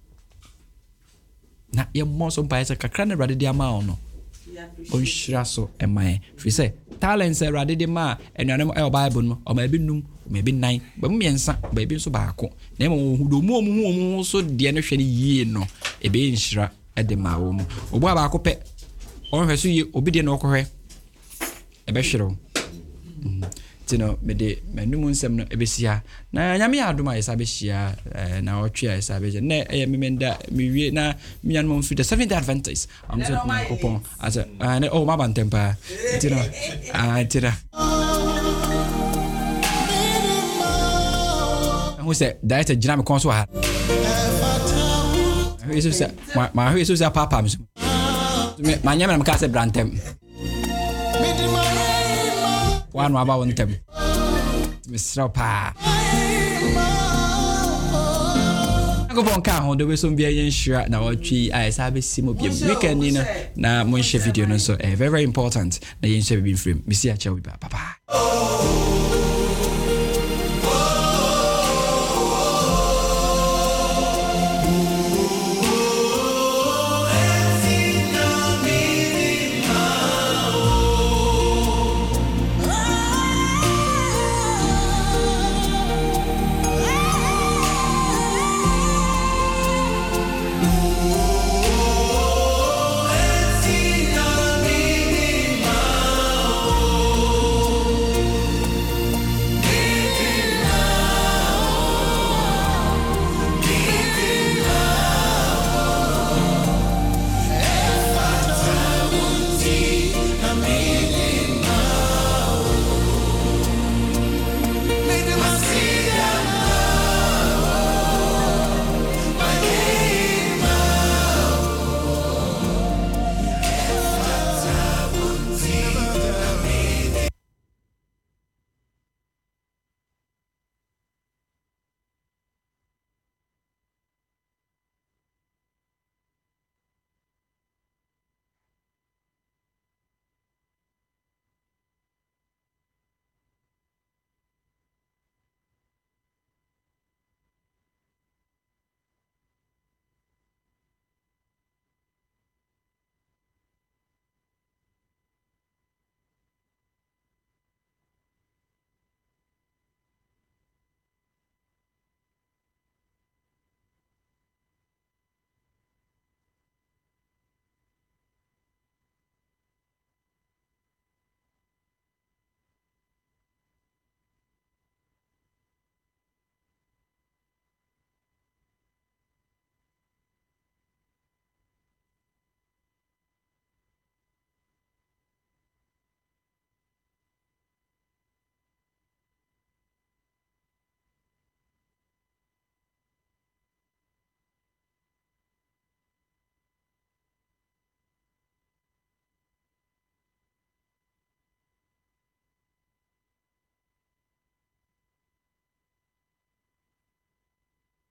Na your most of bias a cacrana rather the amount. On Shiraso and my if you say talents are rather the ma and your name El Bible or maybe noon, maybe nine, but me and son, baby so baco. Name who do more more so the energy ye no a being Shira at the Maum. Or Babaco pet or her see obedient or ebeshiro tino me de manum nsem no ebesia na nyame adoma isa behia na otwe isa beje na e memenda mewie na mianum fi the seventh Adventist am so na kopon as na oh ma bantempa tino ah tira who said that a dynamic console ha who is say ma who is say papa me ma nyame na me ka say brantem one about one time. Mister Pa. I go on car the way some be sure now tree I sabe simo bi weekend na na mo share video no so very very important na yen share bi frame. Missy a chawi papa.